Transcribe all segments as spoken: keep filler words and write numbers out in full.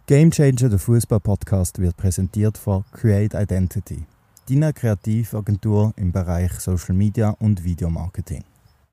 Game Changer, der Fußball-Podcast, wird präsentiert von Create Identity, deiner Kreativagentur im Bereich Social Media und Videomarketing.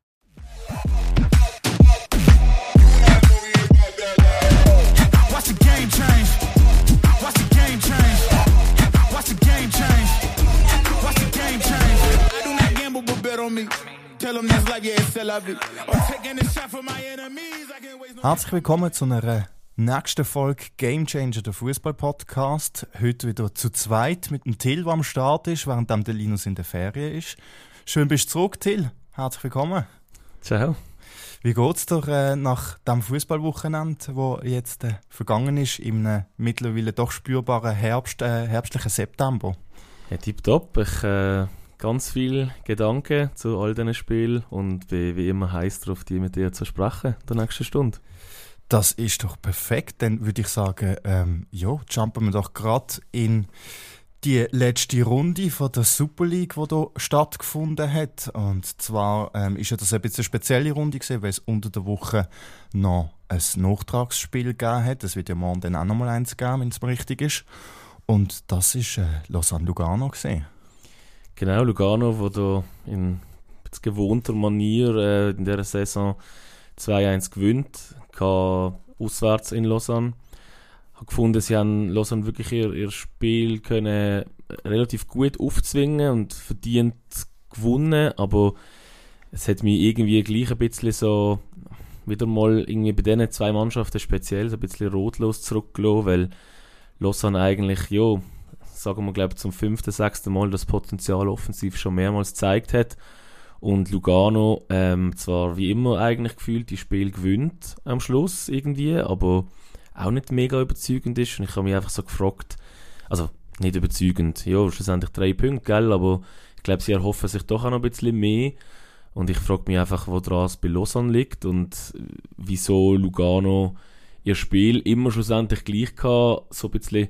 Herzlich willkommen zu einer nächsten Folge Game Changer, der Fußball-Podcast. Heute wieder zu zweit mit dem Till, der am Start ist, während der Linus in der Ferien ist. Schön bist du zurück, Till. Herzlich willkommen. Ciao. Wie geht es dir äh, nach dem Fußballwochenende, das jetzt äh, vergangen ist, im äh, mittlerweile doch spürbaren Herbst, äh, herbstlichen September? Ja, tipptopp. Ich äh, ganz viele Gedanken zu all diesen Spielen und bin wie immer heiß darauf, die mit dir zu sprechen in der nächsten Stunde. Das ist doch perfekt. Dann würde ich sagen, ähm, ja, jumpen wir doch gerade in die letzte Runde von der Super League, die hier stattgefunden hat. Und zwar ähm, ist ja das ein bisschen eine spezielle Runde gewesen, weil es unter der Woche noch ein Nachtragsspiel gegeben hat. Es wird ja morgen dann auch noch mal eins geben, wenn es richtig ist. Und das war äh, Lausanne-Lugano gewesen. Genau, Lugano, wo da in gewohnter Manier äh, in dieser Saison zwei eins gewinnt, kam auswärts in Lausanne. Ich habe gefunden, sie haben Lausanne wirklich ihr, ihr Spiel können relativ gut aufzwingen und verdient gewonnen, aber es hat mich irgendwie gleich ein bisschen so wieder mal irgendwie bei diesen zwei Mannschaften speziell so ein bisschen rotlos zurückgelassen, weil Lausanne eigentlich, ja, sagen wir glaube ich zum fünften, sechsten Mal das Potenzial offensiv schon mehrmals gezeigt hat. Und Lugano ähm, zwar wie immer eigentlich gefühlt die Spiel gewinnt am Schluss irgendwie, aber auch nicht mega überzeugend ist. Und ich habe mich einfach so gefragt, also nicht überzeugend, ja, schlussendlich drei Punkte, gell, aber ich glaube, sie erhoffen sich doch auch noch ein bisschen mehr. Und ich frage mich einfach, woran es bei Lausanne liegt und wieso Lugano ihr Spiel immer schlussendlich gleich kann, so ein bisschen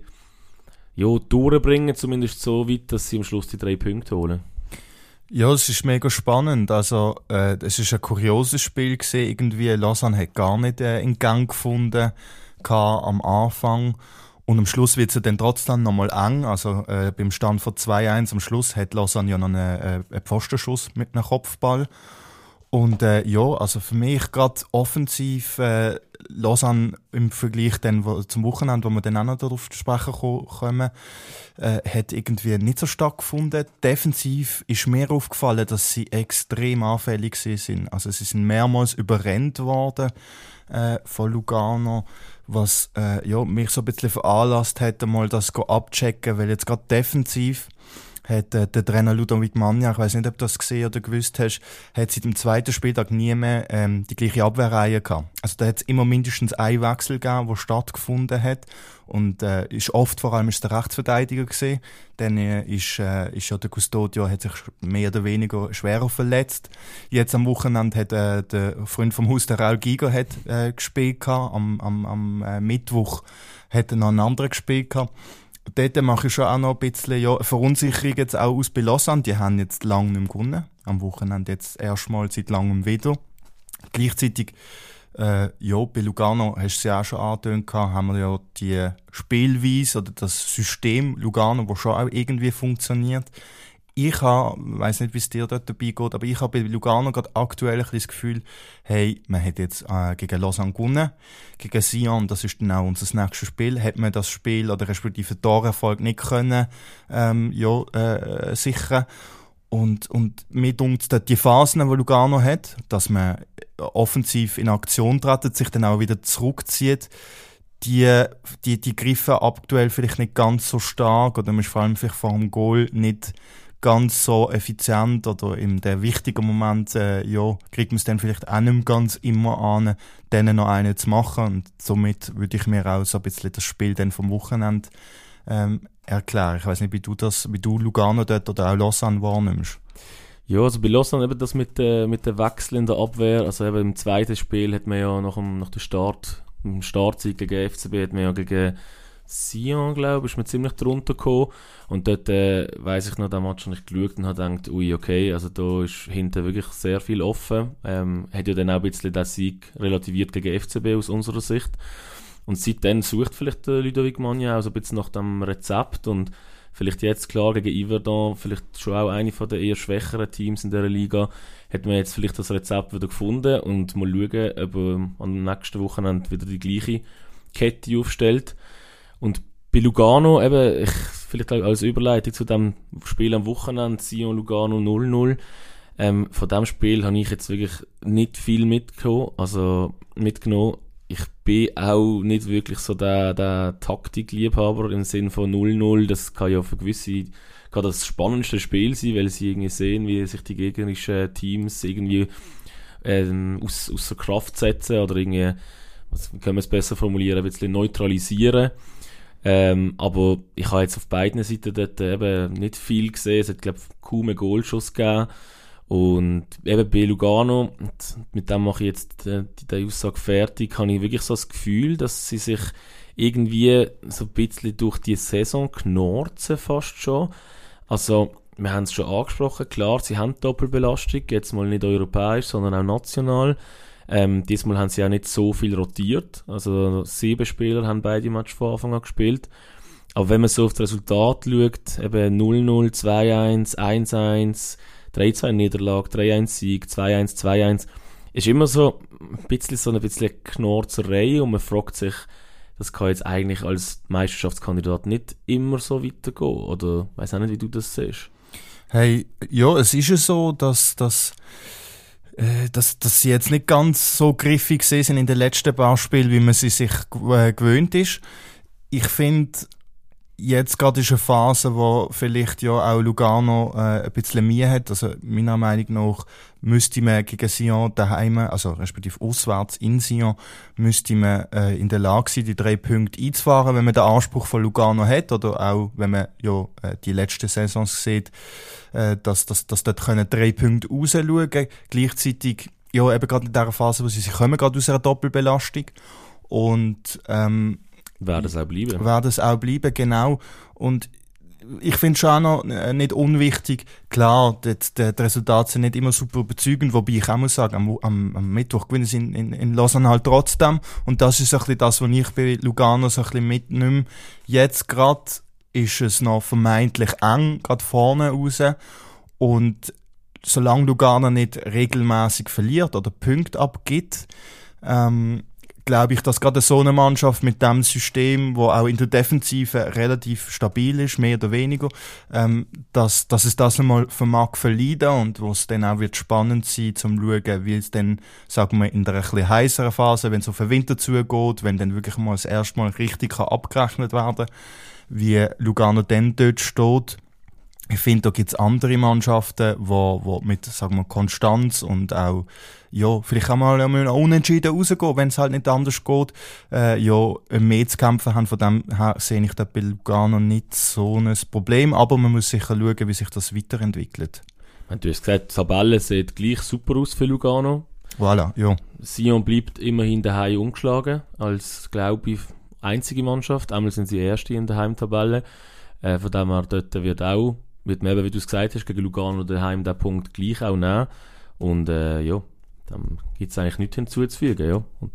ja, durchbringen, zumindest so weit, dass sie am Schluss die drei Punkte holen. Ja, es ist mega spannend. Also, äh, es ist ein kurioses Spiel gewesen. Irgendwie Lausanne hat gar nicht äh, in Gang gefunden am Anfang. Und am Schluss wird es dann trotzdem nochmal eng. Also, äh, beim Stand von zwei eins am Schluss hat Lausanne ja noch einen, äh, einen Pfostenschuss mit einem Kopfball. Und äh, ja, also für mich gerade offensiv äh, Lausanne im Vergleich dann, wo, zum Wochenende, wo wir dann auch noch darauf zu sprechen kommen, äh, hat irgendwie nicht so stark gefunden. Defensiv ist mir aufgefallen, dass sie extrem anfällig sind. Also sie sind mehrmals überrennt worden äh, von Lugano, was äh, ja, mich so ein bisschen veranlasst hat, mal das abchecken, weil jetzt gerade defensiv hat äh, der Trainer Ludovic Magna, ich weiß nicht, ob du das gesehen oder gewusst hast, hat seit dem zweiten Spieltag nie mehr ähm, die gleiche Abwehrreihe gehabt. Also da hat es immer mindestens einen Wechsel gegeben, der stattgefunden hat. Und äh, ist oft vor allem ist der Rechtsverteidiger gesehen. Dann äh, ist, äh, ist ja der Custodio hat sich mehr oder weniger schwerer verletzt. Jetzt am Wochenende hat äh, der Freund vom Haus, der Raul Giger, hat äh, gespielt gehabt. Am, am, am äh, Mittwoch hat er noch einen anderen gespielt gehabt. Dort mache ich schon auch noch ein bisschen ja, Verunsicherung jetzt auch aus bei Lausanne. Die haben jetzt lange nicht mehr gewonnen. Am Wochenende jetzt erstmal seit langem wieder. Gleichzeitig, äh, ja, bei Lugano, hast du es ja auch schon angetönt, haben wir ja die Spielweise oder das System Lugano, das schon auch irgendwie funktioniert. Ich habe, weiss nicht, wie es dir dort dabei geht, aber ich habe bei Lugano gerade aktuell ein bisschen das Gefühl, hey, man hat jetzt äh, gegen Lausanne gewonnen, gegen Sion, das ist dann auch unser nächstes Spiel, hat man das Spiel oder respektive den Torerfolg nicht können ähm, ja, äh, sichern. Und, und mir dunkt die Phasen, die Lugano hat, dass man offensiv in Aktion tritt, sich dann auch wieder zurückzieht, die, die, die griffen aktuell vielleicht nicht ganz so stark oder man ist vor allem vielleicht vor dem Goal nicht ganz so effizient oder in der wichtigen Moment, äh, ja, kriegt man es dann vielleicht auch nicht mehr ganz immer an, denen noch einen zu machen. Und somit würde ich mir auch so ein bisschen das Spiel dann vom Wochenende ähm, erklären. Ich weiss nicht, wie du das, wie du Lugano dort oder auch Lausanne wahrnimmst. Ja, also bei Lausanne eben das mit, äh, mit der Wechsel in der Abwehr, also eben im zweiten Spiel hat man ja nach dem, nach dem Start, im Startsieg gegen F C B hat man ja gegen Sion, glaube ich, ist mir ziemlich drunter gekommen. Und dort äh, weiss ich noch, den Match habe ich geschaut und habe gedacht, ui, okay, also da ist hinten wirklich sehr viel offen. Ähm, hat ja dann auch ein bisschen den Sieg relativiert gegen F C B aus unserer Sicht. Und seitdem sucht vielleicht der Ludovic Magna auch so ein bisschen nach dem Rezept und vielleicht jetzt klar gegen Yverdon, vielleicht schon auch eine von der eher schwächeren Teams in dieser Liga, hat man jetzt vielleicht das Rezept wieder gefunden und mal schauen, ob er am nächsten Wochenende wieder die gleiche Kette aufstellt. Und bei Lugano, eben, ich, vielleicht als Überleitung zu dem Spiel am Wochenende, Sion Lugano null null, ähm, von dem Spiel habe ich jetzt wirklich nicht viel mitgenommen, also mitgenommen. Ich bin auch nicht wirklich so der, der Taktikliebhaber im Sinne von null null. Das kann ja für gewisse kann das spannendste Spiel sein, weil sie irgendwie sehen, wie sich die gegnerischen Teams irgendwie ähm, aus, außer Kraft setzen oder irgendwie, was können wir es besser formulieren, ein bisschen neutralisieren. Ähm, aber ich habe jetzt auf beiden Seiten dort eben nicht viel gesehen. Es hat, glaube ich, kaum einen Goalschuss gegeben. Und eben bei Lugano, mit dem mache ich jetzt die, die Aussage fertig, habe ich wirklich so das Gefühl, dass sie sich irgendwie so ein bisschen durch die Saison knorzen fast schon. Also, wir haben es schon angesprochen, klar, sie haben Doppelbelastung, jetzt mal nicht europäisch, sondern auch national. Ähm, diesmal haben sie auch nicht so viel rotiert, also sieben Spieler haben beide Matches von Anfang an gespielt. Aber wenn man so auf das Resultat schaut, eben null null, zwei eins, eins eins, drei zwei Niederlage, drei eins Sieg, zwei eins, zwei eins, ist immer so ein bisschen so eine bisschen Knorzerei und man fragt sich, das kann jetzt eigentlich als Meisterschaftskandidat nicht immer so weitergehen, oder ich weiss auch nicht, wie du das siehst. Hey, ja, es ist ja so, dass, dass, äh, dass, dass sie jetzt nicht ganz so griffig sind in den letzten paar Spielen, wie man sie sich äh, gewöhnt ist. Ich finde, jetzt gerade ist eine Phase, wo vielleicht ja auch Lugano äh, ein bisschen Mühe hat. Also meiner Meinung nach müsste man gegen Sion daheim, also respektive auswärts in Sion, müsste man äh, in der Lage sein, die drei Punkte einzufahren, wenn man den Anspruch von Lugano hat, oder auch wenn man ja äh, die letzten Saisons sieht, äh, dass, dass, dass dort können drei Punkte rausschauen. Gleichzeitig, ja, eben gerade in dieser Phase, wo sie sich kommen, gerade aus einer Doppelbelastung. Und ähm, Werden es auch bleiben. Werden es auch bleiben, genau. Und ich finde schon auch noch nicht unwichtig, klar, die, die, die Resultate sind nicht immer super überzeugend, wobei ich auch muss sagen, am, am, am Mittwoch gewinnen sie in, in, in Lausanne halt trotzdem. Und das ist ein bisschen das, was ich bei Lugano so ein bisschen mitnehme. Jetzt gerade ist es noch vermeintlich eng, gerade vorne raus. Und solange Lugano nicht regelmäßig verliert oder Punkte abgibt, ähm, glaube ich, dass gerade so eine Mannschaft mit dem System, wo auch in der Defensive relativ stabil ist, mehr oder weniger, ähm, dass, dass es das einmal vermag verleiden und wo es dann auch wird spannend sein, zum schauen, wie es dann, sagen wir, in der ein bisschen heisseren Phase, wenn es auf den Winter zugeht, wenn dann wirklich mal das erste Mal richtig kann abgerechnet werden, wie Lugano dann dort steht. Ich finde, da gibt es andere Mannschaften, wo, wo mit, sagen wir, Konstanz und auch, ja, vielleicht auch mal unentschieden rausgehen, wenn es halt nicht anders geht, äh, ja, mehr zu kämpfen haben. Von dem her sehe ich da bei Lugano nicht so ein Problem, aber man muss sicher schauen, wie sich das weiterentwickelt. Du hast gesagt, die Tabelle sieht gleich super aus für Lugano. Voilà, ja. Sion bleibt immerhin daheim ungeschlagen, als, glaube ich, einzige Mannschaft. Einmal sind sie Erste in der Heimtabelle. Äh, von dem her, dort wird auch wird man eben, wie du es gesagt hast, gegen Lugano daheim den Punkt gleich auch nehmen. Und äh, ja, dann gibt es eigentlich nichts hinzuzufügen. Ja. Und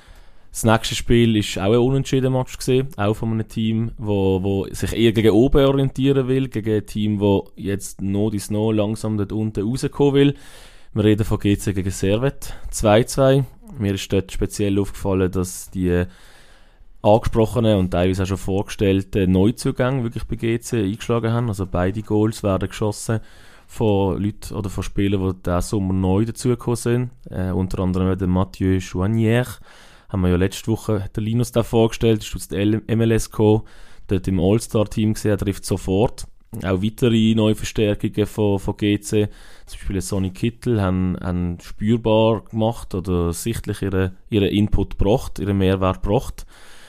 das nächste Spiel war auch ein unentschieden Match gewesen, auch von einem Team, wo, wo sich eher gegen oben orientieren will, gegen ein Team, das jetzt noch dies noch langsam dort unten rauskommen will. Wir reden von G C gegen Servette, zwei zwei. Mir ist dort speziell aufgefallen, dass die angesprochenen und teilweise auch schon vorgestellten Neuzugänge wirklich bei G C eingeschlagen haben. Also beide Goals werden geschossen von Leuten oder von Spielern, die diesen Sommer neu dazugekommen sind. Äh, unter anderem der Mathieu Chouanière. Haben wir ja letzte Woche, hat der Linus da vorgestellt, ist aus der M L S gekommen, dort im All-Star-Team gesehen, er trifft sofort. Auch weitere Neuverstärkungen von, von G C, zum Beispiel Sonny Kittel, haben, haben spürbar gemacht oder sichtlich ihren ihre Input gebracht, ihren Mehrwert gebracht.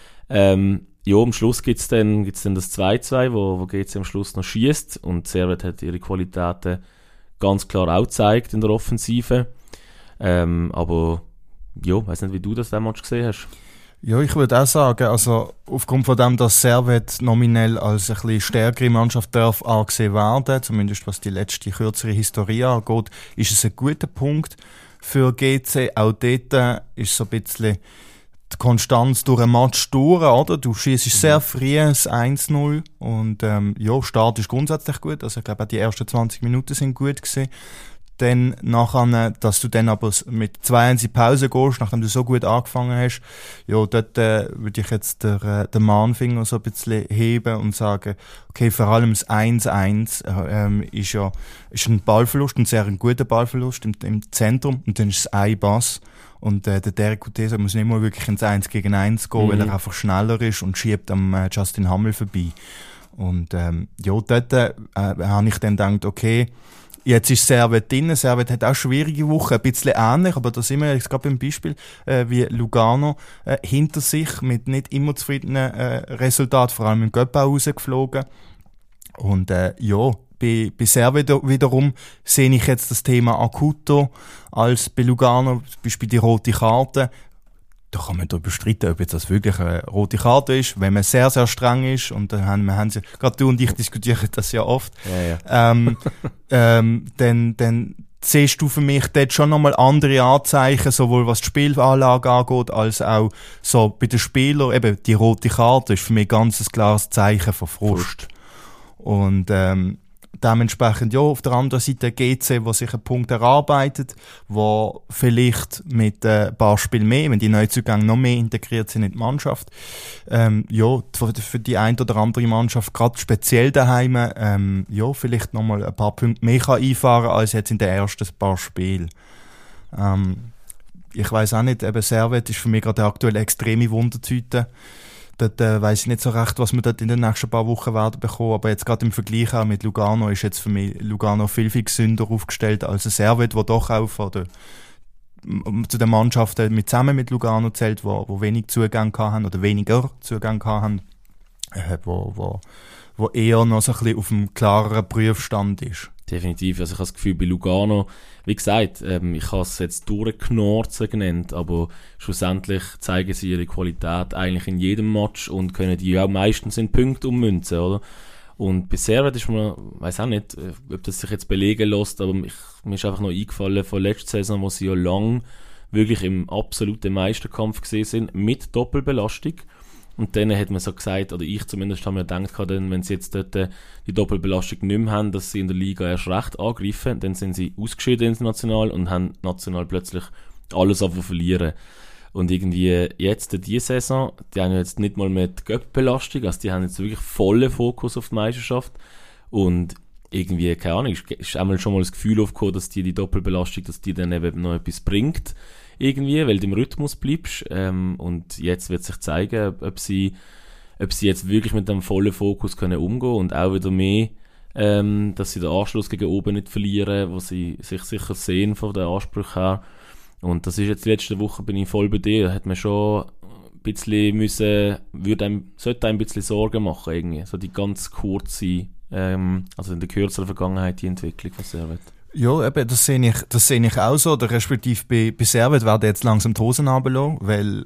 Ähm, ja, am Schluss gibt es dann, gibt's dann das zwei zwei, wo, wo G C am Schluss noch schießt und Servette hat ihre Qualitäten ganz klar auch gezeigt in der Offensive. Ähm, aber ja, ich weiss nicht, wie du das den Match gesehen hast. Ja, ich würde auch sagen, also aufgrund von dem, dass Servette nominell als ein bisschen stärkere Mannschaft darf angesehen werden, zumindest was die letzte kürzere Historie angeht, ist es ein guter Punkt für G C. Auch dort ist so ein bisschen die Konstanz durch einen Match durch, oder? Du schießt mhm. sehr früh das eins null und ähm, ja, Start ist grundsätzlich gut, also ich glaube auch die ersten zwanzig Minuten sind gut gewesen. Dann nachher, dass du dann aber mit zwei eins in die Pause gehst, nachdem du so gut angefangen hast, ja, dort äh, würde ich jetzt den, äh, den Mahnfinger so ein bisschen heben und sagen, okay, vor allem das eins eins äh, ähm, ist ja ist ein Ballverlust, ein sehr ein guter Ballverlust im, im Zentrum und dann ist es ein Pass. Und äh, der Derek Kutesa muss nicht mal wirklich ins eins gegen eins gehen, mhm. weil er einfach schneller ist und schiebt am äh, Justin Hammel vorbei. Und ähm, ja, dort äh, habe ich dann gedacht, okay, jetzt ist Servet drin. Servet hat auch schwierige Wochen, ein bisschen ähnlich, aber da sind wir jetzt gerade beim Beispiel äh, wie Lugano äh, hinter sich mit nicht immer zufriedenen äh, Resultaten, vor allem im Cup auch rausgeflogen. Und äh, ja, bei, bei Servet wiederum sehe ich jetzt das Thema akuter als bei Lugano, zum Beispiel die rote Karte. Da kann man darüber streiten, ob jetzt das wirklich eine rote Karte ist, wenn man sehr, sehr streng ist. Und dann haben wir, haben sie, gerade du und ich diskutieren das ja oft. Ja, ja. Ähm, ähm, dann, dann siehst du für mich dort schon nochmal andere Anzeichen, sowohl was die Spielanlage angeht, als auch so bei den Spielern. Eben, die rote Karte ist für mich ganz ein klares Zeichen von Frust. Und, ähm, dementsprechend, ja, auf der anderen Seite G C, wo sich ein Punkt erarbeitet, wo vielleicht mit äh, ein paar Spielen mehr, wenn die Neuzugänge noch mehr integriert sind in die Mannschaft, ähm, ja, für, für die ein oder andere Mannschaft, gerade speziell daheim, ähm, ja, vielleicht nochmal ein paar Punkte mehr kann einfahren als jetzt in den ersten paar Spielen. Ähm, ich weiss auch nicht, eben Servet ist für mich gerade aktuell eine extreme Wundertüte. Dort äh, weiss ich nicht so recht, was wir dort in den nächsten paar Wochen werden bekommen, aber jetzt gerade im Vergleich auch mit Lugano ist jetzt für mich Lugano viel, viel gesünder aufgestellt als ein Servet, wo doch auch von der, zu den Mannschaften mit, zusammen mit Lugano zählt, wo, wo wenig Zugang haben oder weniger Zugang haben, äh, wo, wo, wo eher noch so ein bisschen auf einem klareren Prüfstand ist. Definitiv, also ich habe das Gefühl, bei Lugano, wie gesagt, ähm, ich habe es jetzt durchgeknorzen genannt, aber schlussendlich zeigen sie ihre Qualität eigentlich in jedem Match und können die auch meistens in Punkte ummünzen, oder? Und bei Servet ist mir, weiss auch nicht, ob das sich jetzt belegen lässt, aber ich, mir ist einfach noch eingefallen von letzter Saison, wo sie ja lang wirklich im absoluten Meisterkampf gesehen sind, mit Doppelbelastung. Und dann hat man so gesagt, oder ich zumindest habe mir gedacht, wenn sie jetzt dort die Doppelbelastung nicht mehr haben, dass sie in der Liga erst recht angreifen, dann sind sie ausgeschieden international und haben national plötzlich alles auf verlieren. Und irgendwie jetzt diese Saison, die haben jetzt nicht mal mehr die Göpp-Belastung, also die haben jetzt wirklich vollen Fokus auf die Meisterschaft. Und irgendwie, keine Ahnung, ist, ist einmal schon mal das Gefühl aufgekommen, dass die, die Doppelbelastung, dass die dann eben noch etwas bringt. Irgendwie, weil du im Rhythmus bleibst. Ähm, und jetzt wird sich zeigen, ob sie, ob sie jetzt wirklich mit dem vollen Fokus können umgehen und auch wieder mehr, ähm, dass sie den Anschluss gegen oben nicht verlieren, wo sie sich sicher sehen von den Ansprüchen her. Und das ist jetzt die letzte Woche, bin ich voll bei dir. Da hat man schon ein bisschen müssen, würde einem, sollte einem ein bisschen Sorgen machen, irgendwie. So die ganz kurze, ähm, also in der kürzeren Vergangenheit, die Entwicklung von Servet. Ja, eben, das sehe ich, das sehe ich auch so. Oder respektive bei, bei Servet werden jetzt langsam die Hosen runterlassen, weil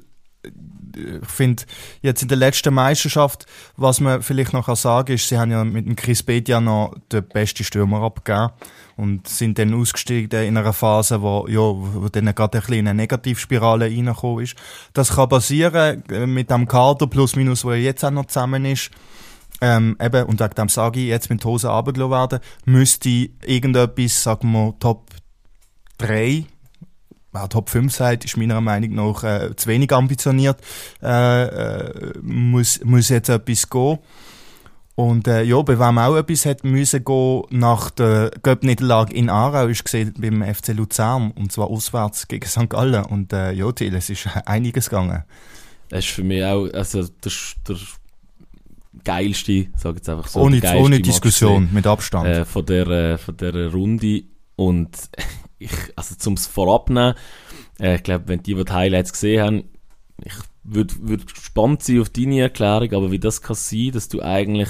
ich finde, jetzt in der letzten Meisterschaft, was man vielleicht noch sagen kann, ist, sie haben ja mit dem Chris Bedia noch den besten Stürmer abgegeben und sind dann ausgestiegen in einer Phase, wo, ja, wo dann gerade ein bisschen in eine Negativspirale reingekommen ist. Das kann passieren mit dem Kader plus minus, wo er jetzt auch noch zusammen ist. Ähm, eben, und wegen dem sage ich, jetzt mit Hosen runtergelassen werden, müsste irgendetwas, sagen wir, Top drei, wer Top fünf sagt, ist meiner Meinung nach äh, zu wenig ambitioniert, äh, äh, muss, muss jetzt etwas gehen. Und äh, ja, bei wem auch etwas hat müssen gehen nach der Göpp-Niederlage in Aarau, ist gesehen beim F C Luzern, und zwar auswärts gegen Sankt Gallen. Und äh, ja, Thiel, es ist einiges gegangen. Das ist für mich auch, also der, der geilste, sage jetzt einfach so, ohne, ohne Diskussion, mit Abstand. Äh, von der, äh, von der Runde. Und ich, also zum Vorabnehmen, äh, ich glaube, wenn die, die die Highlights gesehen haben, ich würde würd gespannt sein auf deine Erklärung, aber wie das kann sein, dass du eigentlich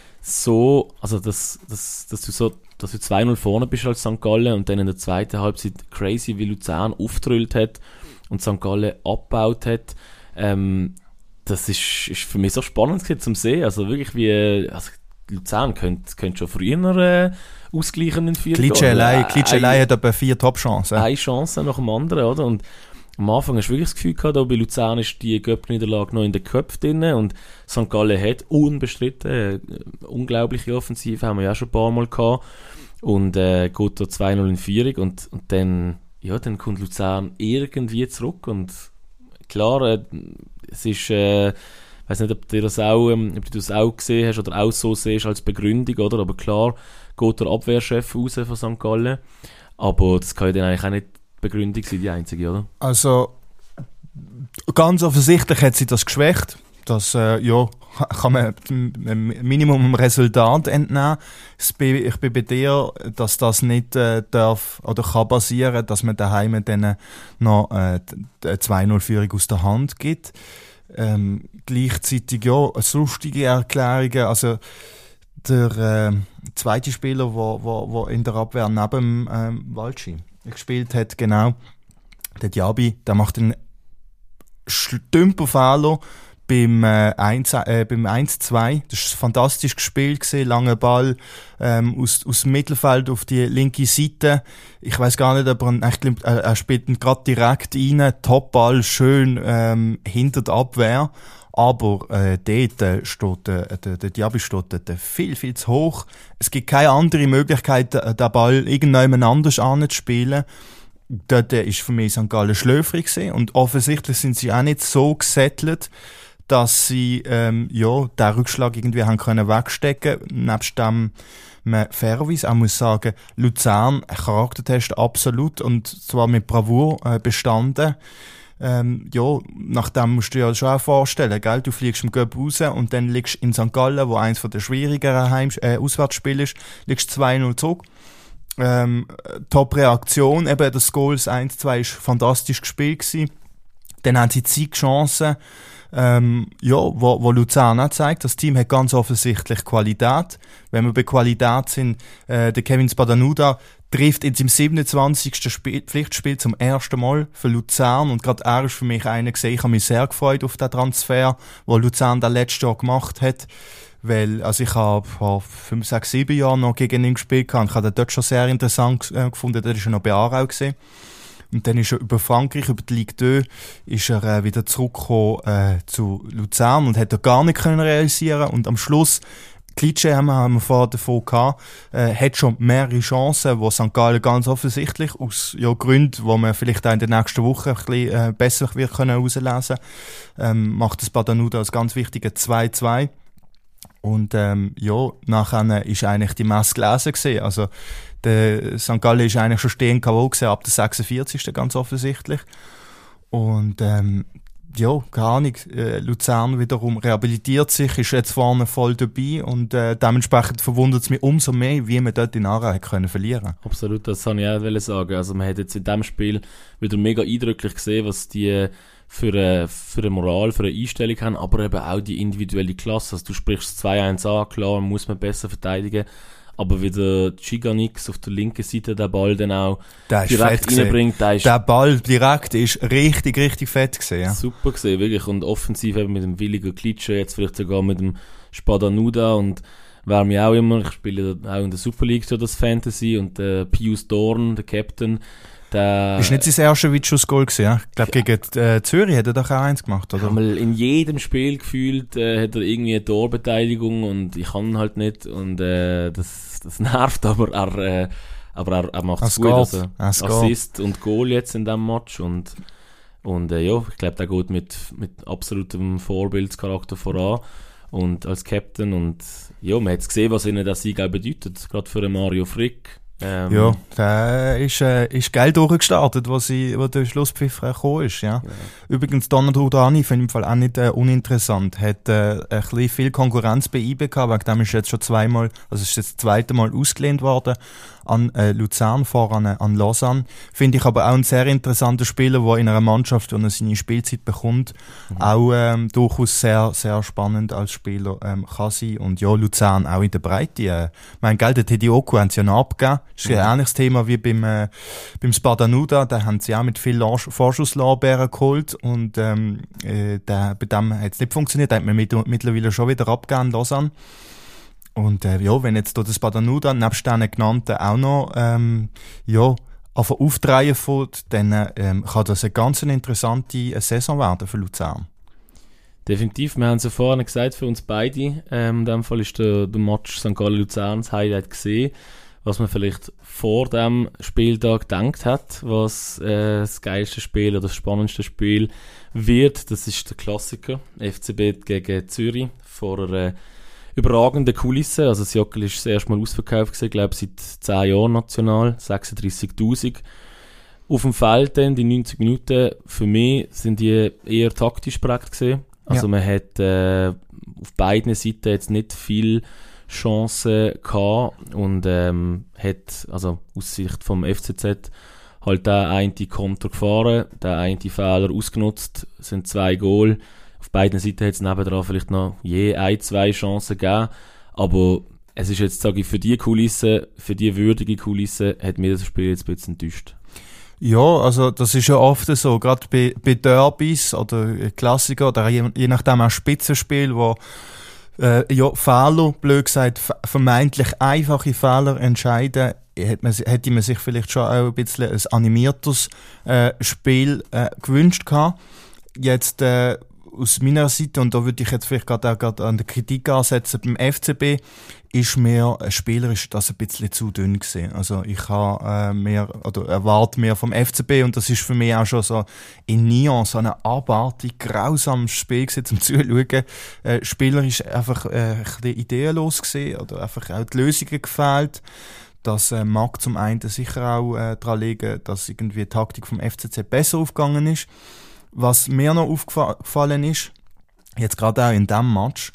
so, also dass, dass, dass du so, dass du zwei null vorne bist als Sankt Gallen und dann in der zweiten Halbzeit crazy wie Luzern aufgetrüllt hat und Sankt Gallen abgebaut hat. Ähm, das ist, ist für mich so spannend zum sehen, also wirklich wie, also Luzern könnte, könnte schon früher äh, ausgleichen in vier Klitschelei, Klitschelei hat etwa vier Top-Chancen. Eine Chance nach dem anderen, oder? Und am Anfang hast du wirklich das Gefühl gehabt, da bei Luzern ist die Cup-Niederlage noch in den Köpfen drin und Sankt Gallen hat unbestritten äh, unglaubliche Offensive, haben wir ja schon ein paar Mal gehabt und äh, geht da zwei null in Führung und, und dann, ja, dann kommt Luzern irgendwie zurück und klar, äh, es ist, äh, ich weiß nicht, ob du das auch, ähm, ob du das auch gesehen hast oder auch so siehst als Begründung, oder? Aber klar geht der Abwehrchef raus von Sankt Gallen, aber das kann ja dann eigentlich auch nicht Begründung sein, die einzige, oder? Also, ganz offensichtlich hat sie das geschwächt. Das, äh, ja, kann man ein Minimum Resultat entnehmen. Ich bin bei dir, dass das nicht äh, darf oder kann passieren, dass man daheim dann noch äh, eine zwei null Führung aus der Hand gibt. Ähm, gleichzeitig, ja, lustige Erklärungen. Also, der äh, zweite Spieler, der wo, wo in der Abwehr neben ähm, Walci gespielt hat, genau, der Diaby, der macht einen Stümperfehler beim äh, eins zwei. Das war ein fantastisches Spiel gewesen, langer Ball ähm, aus, aus dem Mittelfeld auf die linke Seite. Ich weiß gar nicht, aber er, er, er spielt ihn gerade direkt rein, Topball, schön ähm, hinter der Abwehr. Aber äh, dort äh, steht äh, der, der Diaby steht dort viel, viel zu hoch. Es gibt keine andere Möglichkeit, den Ball irgendjemand anders anzuspielen. Dort äh, ist für mich Sankt Gallen schlöfrig gewesen. Und offensichtlich sind sie auch nicht so gesettelt, dass sie ähm, ja, den Rückschlag irgendwie haben können wegstecken. Nebst dem man fairerweise auch muss sagen, Luzern, ein Charaktertest absolut und zwar mit Bravour äh, bestanden. Ähm, ja, nachdem musst du dir ja schon auch vorstellen, gell? Du fliegst im Göpp raus und dann liegst in Sankt Gallen, wo eins der schwierigeren Heim äh, Auswärtsspiele ist, liegst zwei null zurück. Ähm, Top-Reaktion, eben das Goal eins zwei ist fantastisch gespielt gewesen. Dann haben sie zig Chancen, ähm, ja, wo, wo Luzern auch zeigt, das Team hat ganz offensichtlich Qualität. Wenn wir bei Qualität sind, äh, der Kevin Spadanuda trifft in seinem siebenundzwanzigsten Spiel, Pflichtspiel zum ersten Mal für Luzern und gerade er ist für mich einer gesehen, ich habe mich sehr gefreut auf den Transfer, den Luzern da letztes Jahr gemacht hat, weil, also ich habe vor fünf, sechs, sieben Jahren noch gegen ihn gespielt und ich habe den dort schon sehr interessant äh, gefunden, der ist ja noch bei Aarau gesehen. Und dann ist er über Frankreich, über die Ligue zwei, ist er äh, wieder zurückgekommen äh, zu Luzern und hat er gar nicht können realisieren und am Schluss Klitsche haben wir, haben wir vorher davon gehabt, äh, hat schon mehrere Chancen, wo Sankt Gallen ganz offensichtlich aus ja, Gründen, wo man vielleicht auch in der nächsten Woche ein bisschen äh, besser wird können herauslesen, ähm, macht das Spadanuda als ganz wichtige zwei zwei. Und ähm, ja, nachher ist eigentlich die Messe gelesen gewesen. Also der Sankt Gallen ist eigentlich schon stehen K O gewesen, ab der sechsundvierzigsten ganz offensichtlich. Und ähm, ja, keine Ahnung, äh, Luzern wiederum rehabilitiert sich, ist jetzt vorne voll dabei und äh, dementsprechend verwundert es mich umso mehr, wie man dort in Aarau hat können verlieren. Absolut, das wollte ich auch sagen. Also man hat jetzt in diesem Spiel wieder mega eindrücklich gesehen, was die für eine, für eine Moral, für eine Einstellung haben, aber eben auch die individuelle Klasse. Also du sprichst zwei eins an, klar, muss man besser verteidigen, aber wie der Giganix auf der linken Seite den Ball dann auch der direkt reinbringt. Der, der Ball direkt ist richtig, richtig fett gesehen. Ja. Super gesehen, wirklich. Und offensiv eben mit dem Williger Klitsche, jetzt vielleicht sogar mit dem Spadanuda und wer mir auch immer, ich spiele auch in der Super League so das Fantasy und der Pius Dorn, der Captain, der... Ist nicht sein erstes Witschuss-Goal gewesen, ja? Ich glaube, gegen äh, Zürich hat er doch auch eins gemacht, oder? Mal in jedem Spiel gefühlt äh, hat er irgendwie eine Torbeteiligung und ich kann halt nicht und äh, das, das nervt, aber er, äh, aber er, er macht es gut. Also, Assist und Goal jetzt in diesem Match und, und äh, ja, ich glaube, der geht mit, mit absolutem Vorbildscharakter voran und als Captain und ja, man hat es gesehen, was ihnen der Sieg auch bedeutet, gerade für Mario Frick. Ähm, ja, der ist, äh, ist geil durchgestartet, wo, sie, wo der Schlusspfiff äh, gekommen ist. Ja. Ja. Übrigens, Donald Rudani, finde ich im Fall auch nicht äh, uninteressant. Hat äh, ein bisschen viel Konkurrenz bei I B gehabt, wegen dem ist jetzt schon zweimal, also ist jetzt das zweite Mal ausgelehnt worden an äh, Luzern, vor an, an Lausanne. Finde ich aber auch ein sehr interessanter Spieler, der in einer Mannschaft, wenn er seine Spielzeit bekommt, mhm. auch ähm, durchaus sehr, sehr spannend als Spieler ähm, kann sein. Und ja, Luzern auch in der Breite. Äh, mein Geld, der Teddy Oku haben sie ja noch abgegeben. Das ist mhm. ein ähnliches Thema wie beim, äh, beim Spadanuda. Da haben sie auch mit viel Vorschusslorbeeren geholt und ähm, äh, der, bei dem hat es nicht funktioniert. Da hat man mit, mittlerweile schon wieder abgegeben, Lausanne. Und äh, ja, wenn jetzt hier das Spadanuda nebst denen genannten auch noch ähm, ja, einfach aufdrehen fährt, dann ähm, kann das eine ganz interessante Saison werden für Luzern. Definitiv, wir haben es ja vorhin gesagt, für uns beide. Ähm, in dem Fall ist der, der Match Sankt Gallen-Luzern das Highlight gesehen. Was man vielleicht vor dem Spieltag gedacht hat, was äh, das geilste Spiel oder das spannendste Spiel wird, das ist der Klassiker. F C B gegen Zürich vor einer überragenden Kulisse. Also das Joggeli ist das erste Mal ausverkauft gewesen, glaube ich, seit zehn Jahren national, sechsunddreissigtausend. Auf dem Feld dann, die neunzig Minuten, für mich sind die eher taktisch prägt gewesen. Also ja. Man hat äh, auf beiden Seiten jetzt nicht viel Chancen gehabt und ähm, hat, also aus Sicht vom F C Z, halt der eine Konter gefahren, der eine Fehler ausgenutzt, es sind zwei Goal. Auf beiden Seiten hat es nebendran vielleicht noch je ein, zwei Chancen gegeben, aber es ist jetzt, sage ich, für die Kulisse, für die würdige Kulisse, hat mir das Spiel jetzt ein bisschen enttäuscht. Ja, also das ist ja oft so, gerade bei, bei Derbys oder Klassiker oder je, je nachdem auch Spitzenspiel, wo äh, ja, Fehler, blöd gesagt, vermeintlich einfache Fehler entscheiden, hätte man, hätte man sich vielleicht schon auch ein bisschen ein animiertes äh, Spiel äh, gewünscht gehabt. Jetzt äh, aus meiner Seite, und da würde ich jetzt vielleicht gerade auch gerade an der Kritik ansetzen, beim F C B ist mir äh, spielerisch das ein bisschen zu dünn gewesen. Also ich habe äh, mehr, oder erwarte mehr vom F C B, und das ist für mich auch schon so in Nyon so ein abartig grausames Spiel gewesen, zum Zuschauen. Äh, spielerisch einfach äh, ein bisschen ideenlos gewesen, oder einfach auch die Lösungen gefehlt. Das äh, mag zum einen sicher auch äh, daran liegen, dass irgendwie die Taktik vom F C Z besser aufgegangen ist. Was mir noch aufgefallen ist, jetzt gerade auch in diesem Match,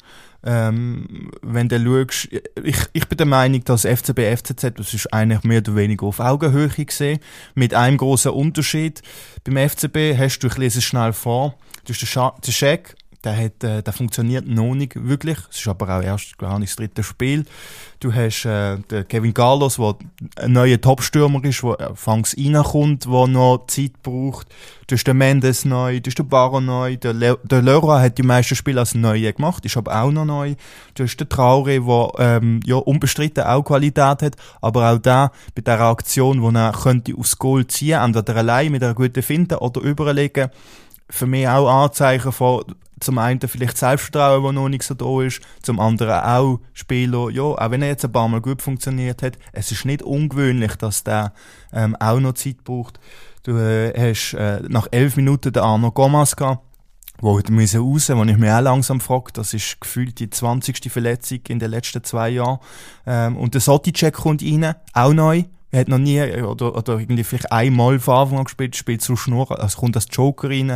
ähm, wenn du schaust, ich, ich bin der Meinung, dass F C B, F C Z, das ist eigentlich mehr oder weniger auf Augenhöhe gesehen, mit einem grossen Unterschied. Beim F C B hast du, ich lese es schnell vor, du hast den, Scha- den Scheck, der, hat, äh, der funktioniert noch nicht wirklich, es ist aber auch erst gar nicht das dritte Spiel. Du hast äh, den Kevin Carlos, der ein neuer Top-Stürmer ist, der anfangs reinkommt, der noch Zeit braucht. Du hast den Mendes neu, du hast den Barro neu, der, Le- der Leroy hat die meisten Spiele als Neue gemacht, ist aber auch noch neu. Du hast den Traoré, der ähm, ja, unbestritten auch Qualität hat, aber auch der bei dieser Aktion, wo er könnte aufs Goal ziehen, entweder allein mit einer guten Finte oder überlegen, für mich auch Anzeichen von zum einen vielleicht Selbstvertrauen, das noch nicht so da ist, zum anderen auch Spieler, ja, auch wenn er jetzt ein paar Mal gut funktioniert hat, es ist nicht ungewöhnlich, dass der ähm, auch noch Zeit braucht. Du äh, hast äh, nach elf Minuten den Arno Gomas gehabt, wo hat müssen raus, wo ich mich auch langsam frage, das ist gefühlt die zwanzigste Verletzung in den letzten zwei Jahren. Ähm, und der Soticek kommt rein, auch neu. Er hat noch nie, oder, oder irgendwie vielleicht einmal von Anfang an gespielt, spielt so Schnurren, also kommt als Joker rein.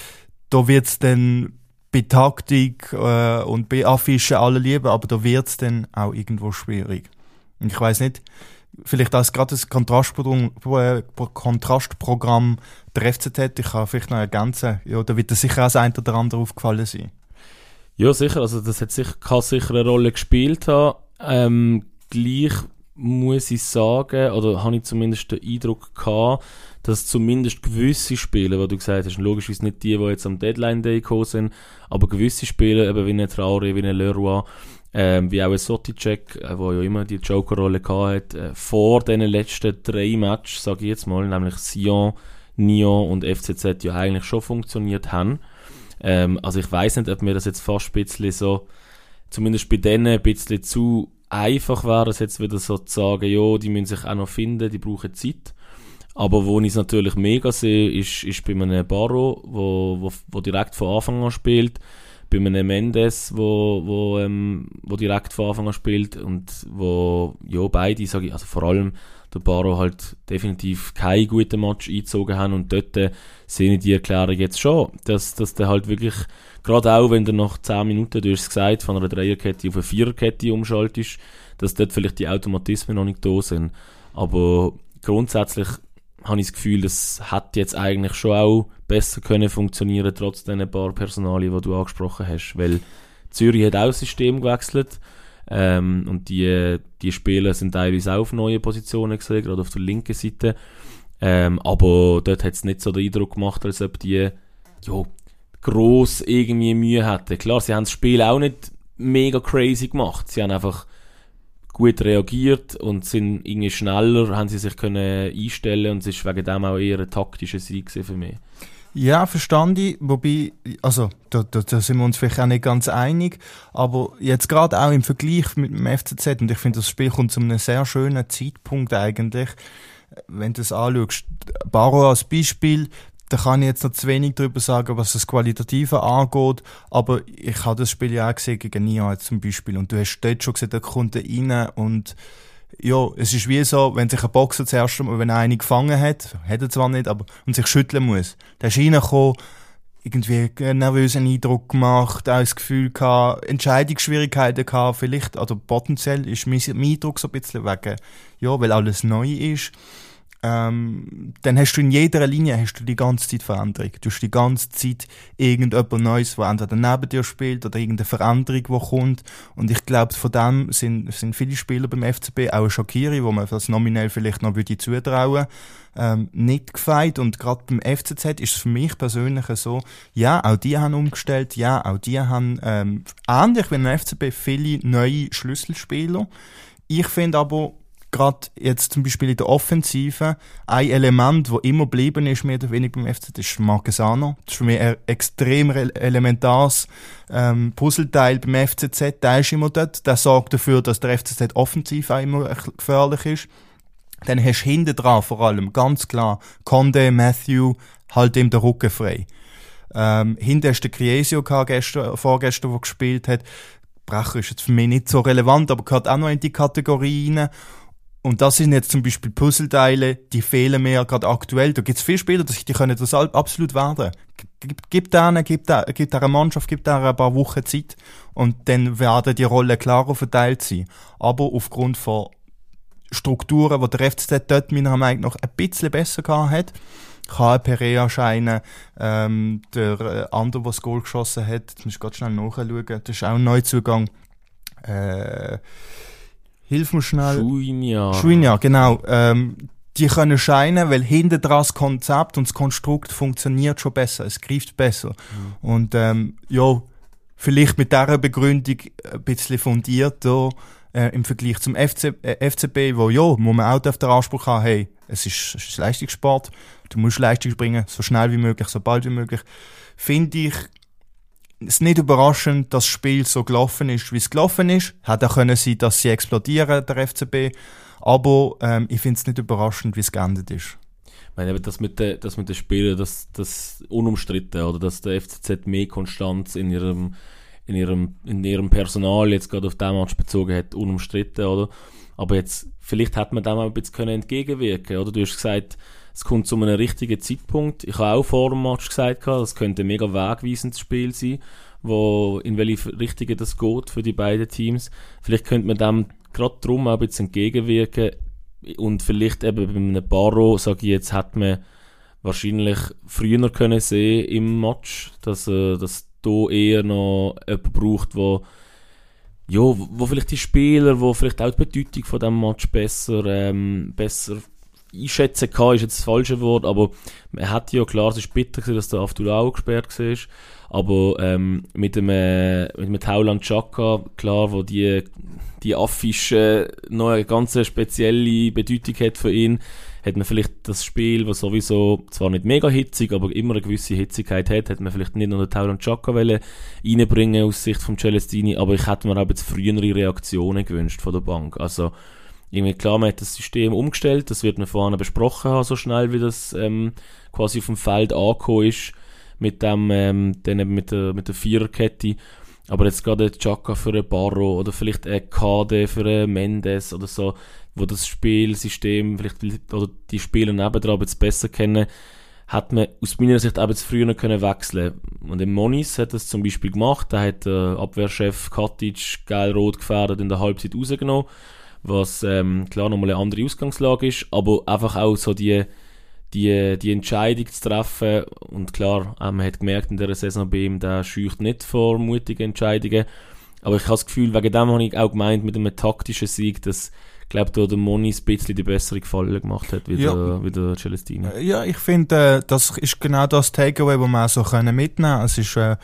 Da wird's dann bei Taktik äh, und bei Affischen alle lieben, aber da wird's dann auch irgendwo schwierig. Und ich weiss nicht, vielleicht als gerade das Kontrastprogramm, äh, Kontrastprogramm der F C Z, ich kann vielleicht noch ergänzen, ja, da wird das sicher auch das eine oder andere aufgefallen sein. Ja, sicher, also das hat sicher, kann sicher eine Rolle gespielt haben. Ähm, gleich muss ich sagen, oder habe ich zumindest den Eindruck gehabt, dass zumindest gewisse Spiele, wo du gesagt hast, logischerweise nicht die, die jetzt am Deadline-Day gekommen sind, aber gewisse Spiele, eben wie ein Traoré, wie ein Leroy, ähm, wie auch ein Soticek, äh, der ja immer die Joker-Rolle gehabt hat, äh, vor diesen letzten drei Matches, sage ich jetzt mal, nämlich Sion, Nyon und F C Z, ja eigentlich schon funktioniert haben. Ähm, also ich weiss nicht, ob mir das jetzt fast ein bisschen so, zumindest bei denen ein bisschen zu einfach wäre, es jetzt wieder so zu sagen, ja, die müssen sich auch noch finden, die brauchen Zeit. Aber wo ich es natürlich mega sehe, ist, ist bei einem Barro, wo, wo, wo direkt von Anfang an spielt, bei einem Mendes, wo, wo, ähm, wo direkt von Anfang an spielt und wo, ja, beide, sage ich, also vor allem der Barro halt definitiv keinen guten Match eingezogen haben, und dort äh, sehe ich die Erklärung jetzt schon, dass, dass der halt wirklich, gerade auch wenn du nach zehn Minuten, du hast es gesagt, von einer Dreierkette auf eine Viererkette umschaltest, dass dort vielleicht die Automatismen noch nicht da sind. Aber grundsätzlich habe ich das Gefühl, das hat jetzt eigentlich schon auch besser können funktionieren, trotz den paar Personalien, die du angesprochen hast. Weil Zürich hat auch das System gewechselt, ähm, und die, die Spieler sind teilweise auch auf neue Positionen gesehen, gerade auf der linken Seite. Ähm, aber dort hat es nicht so den Eindruck gemacht, als ob die ja, gross irgendwie Mühe hätten. Klar, sie haben das Spiel auch nicht mega crazy gemacht. Sie haben einfach gut reagiert und sind irgendwie schneller, haben sie sich können einstellen und es war wegen dem auch eher ein taktischer Sieg für mich. Ja, verstand ich, wobei, also da, da, da sind wir uns vielleicht auch nicht ganz einig, aber jetzt gerade auch im Vergleich mit dem F C Z, und ich finde, das Spiel kommt zu einem sehr schönen Zeitpunkt eigentlich, wenn du es anschaust. Barrow als Beispiel, da kann ich jetzt noch zu wenig darüber sagen, was das Qualitative angeht, aber ich habe das Spiel ja auch gesehen gegen Nia zum Beispiel, und du hast dort schon gesehen, der kommt rein und ja, es ist wie so, wenn sich ein Boxer das erste Mal, wenn er einen gefangen hat, hat er zwar nicht, aber, und sich schütteln muss. Der ist reingekommen, irgendwie einen nervösen Eindruck gemacht, auch das Gefühl gehabt, Entscheidungsschwierigkeiten gehabt, vielleicht, also potenziell ist mein, mein Eindruck so ein bisschen wegen, ja, weil alles neu ist. Ähm, dann hast du in jeder Linie hast du die ganze Zeit Veränderung. Du hast die ganze Zeit irgendjemand Neues, der entweder neben dir spielt oder irgendeine Veränderung, die kommt. Und ich glaube, von dem sind, sind viele Spieler beim F C B, auch ein Shaqiri, wo man das nominell vielleicht noch würde zutrauen, ähm, nicht gefeit. Und gerade beim F C Z ist es für mich persönlich so, ja, auch die haben umgestellt, ja, auch die haben, ähm, ähnlich wie beim F C B, viele neue Schlüsselspieler. Ich finde aber, gerade jetzt zum Beispiel in der Offensive, ein Element, das immer geblieben ist, mehr oder weniger beim F C Z, ist Marquesano. Das ist für mich ein extrem re- elementares ähm, Puzzleteil beim F C Z. Der ist immer dort. Der sorgt dafür, dass der F C Z offensiv auch immer gefährlich ist. Dann hast du hinten dran vor allem, ganz klar, Conde, Matthew, halt ihm den Rücken frei. Ähm, hinten hast du den Chiesio gehabt, gestern, vorgestern, der gespielt hat. Brecher ist jetzt für mich nicht so relevant, aber gehört auch noch in die Kategorie rein. Und das sind jetzt zum Beispiel Puzzleteile, die fehlen mir gerade aktuell. Da gibt es viele Spieler, die können das absolut werden. Gib, gib denen, gib, der, gib der Mannschaft, gib der ein paar Wochen Zeit und dann werden die Rollen klarer verteilt sein. Aber aufgrund von Strukturen, die der F C Z dort meiner Meinung nach ein bisschen besser gehabt hat, kann Perea scheinen, ähm, der äh, andere, der das Goal geschossen hat, jetzt muss ich ganz schnell nachschauen, das ist auch ein Neuzugang, äh, hilf mir schnell. Schuinja. Schuinja, genau. Ähm, die können scheinen, weil hinten dran das Konzept und das Konstrukt funktioniert schon besser, es greift besser. Mhm. Und ähm, ja, vielleicht mit dieser Begründung ein bisschen fundierter äh, im Vergleich zum F C, äh, F C B, wo ja, wo man auch auf den Anspruch haben, hey, es ist, es ist Leistungssport, du musst Leistung bringen, so schnell wie möglich, so bald wie möglich. Finde ich es ist nicht überraschend, dass das Spiel so gelaufen ist, wie es gelaufen ist. Hätte auch können sein, dass sie explodieren, der F C B. Aber ähm, ich finde es nicht überraschend, wie es geendet ist. Ich meine, das mit den, das mit den Spielern, das, das unumstritten, oder dass der F C Z mehr Konstanz in ihrem, in ihrem, in ihrem Personal jetzt gerade auf den Match bezogen hat, unumstritten, oder? Aber jetzt, vielleicht hätte man dem auch ein bisschen entgegenwirken, oder? Du hast gesagt, es kommt zu einem richtigen Zeitpunkt. Ich habe auch vor dem Match gesagt, das könnte ein mega wegweisendes Spiel sein, wo, in welche Richtung das geht für die beiden Teams. Vielleicht könnte man dem gerade darum auch ein bisschen entgegenwirken und vielleicht eben bei einem Barrow, sage ich jetzt, hätte man wahrscheinlich früher können sehen im Match, dass äh, dass da eher noch jemand braucht, wo ja, wo vielleicht die Spieler, wo vielleicht auch die Bedeutung von dem Match besser ähm, besser einschätzen kann, ist jetzt das falsche Wort, aber man hat ja klar, es ist bitter gewesen, dass der Aftulau gesperrt war, aber ähm, mit dem äh, mit dem Tauland Xhaka, klar, wo die die Affische noch eine ganz spezielle Bedeutung hat für ihn, hat man vielleicht das Spiel, das sowieso zwar nicht mega hitzig, aber immer eine gewisse Hitzigkeit hat, hat man vielleicht nicht noch den Tauland Xhaka reinbringen aus Sicht von Celestini, aber ich hätte mir auch jetzt frühere Reaktionen gewünscht von der Bank. Also irgendwie klar, man hat das System umgestellt, das wird man vorhin besprochen haben, so schnell wie das ähm, quasi auf dem Feld angekommen ist, mit dem, ähm, dann eben mit der, mit der Viererkette. Aber jetzt gerade ein Xhaka für einen Barrow oder vielleicht ein K D für einen Mendes oder so, wo das Spielsystem, vielleicht oder die Spieler nebendran jetzt besser kennen, hat man aus meiner Sicht auch jetzt früher können wechseln. Und im Moniz hat das zum Beispiel gemacht, da hat der Abwehrchef Katic geil rot gefährdet in der Halbzeit rausgenommen, was ähm, klar nochmal eine andere Ausgangslage ist, aber einfach auch so die, die, die Entscheidung zu treffen. Und klar, äh, man hat gemerkt in dieser Saison bei ihm, der scheucht nicht vor mutigen Entscheidungen. Aber ich habe das Gefühl, wegen dem habe ich auch gemeint, mit einem taktischen Sieg, dass ich glaube, da der Moniz ein bisschen die bessere Gefallen gemacht hat, wie, ja. der, wie der Celestini. Ja, ich finde, äh, das ist genau das Takeaway, das wir auch so können mitnehmen können. Es ist äh,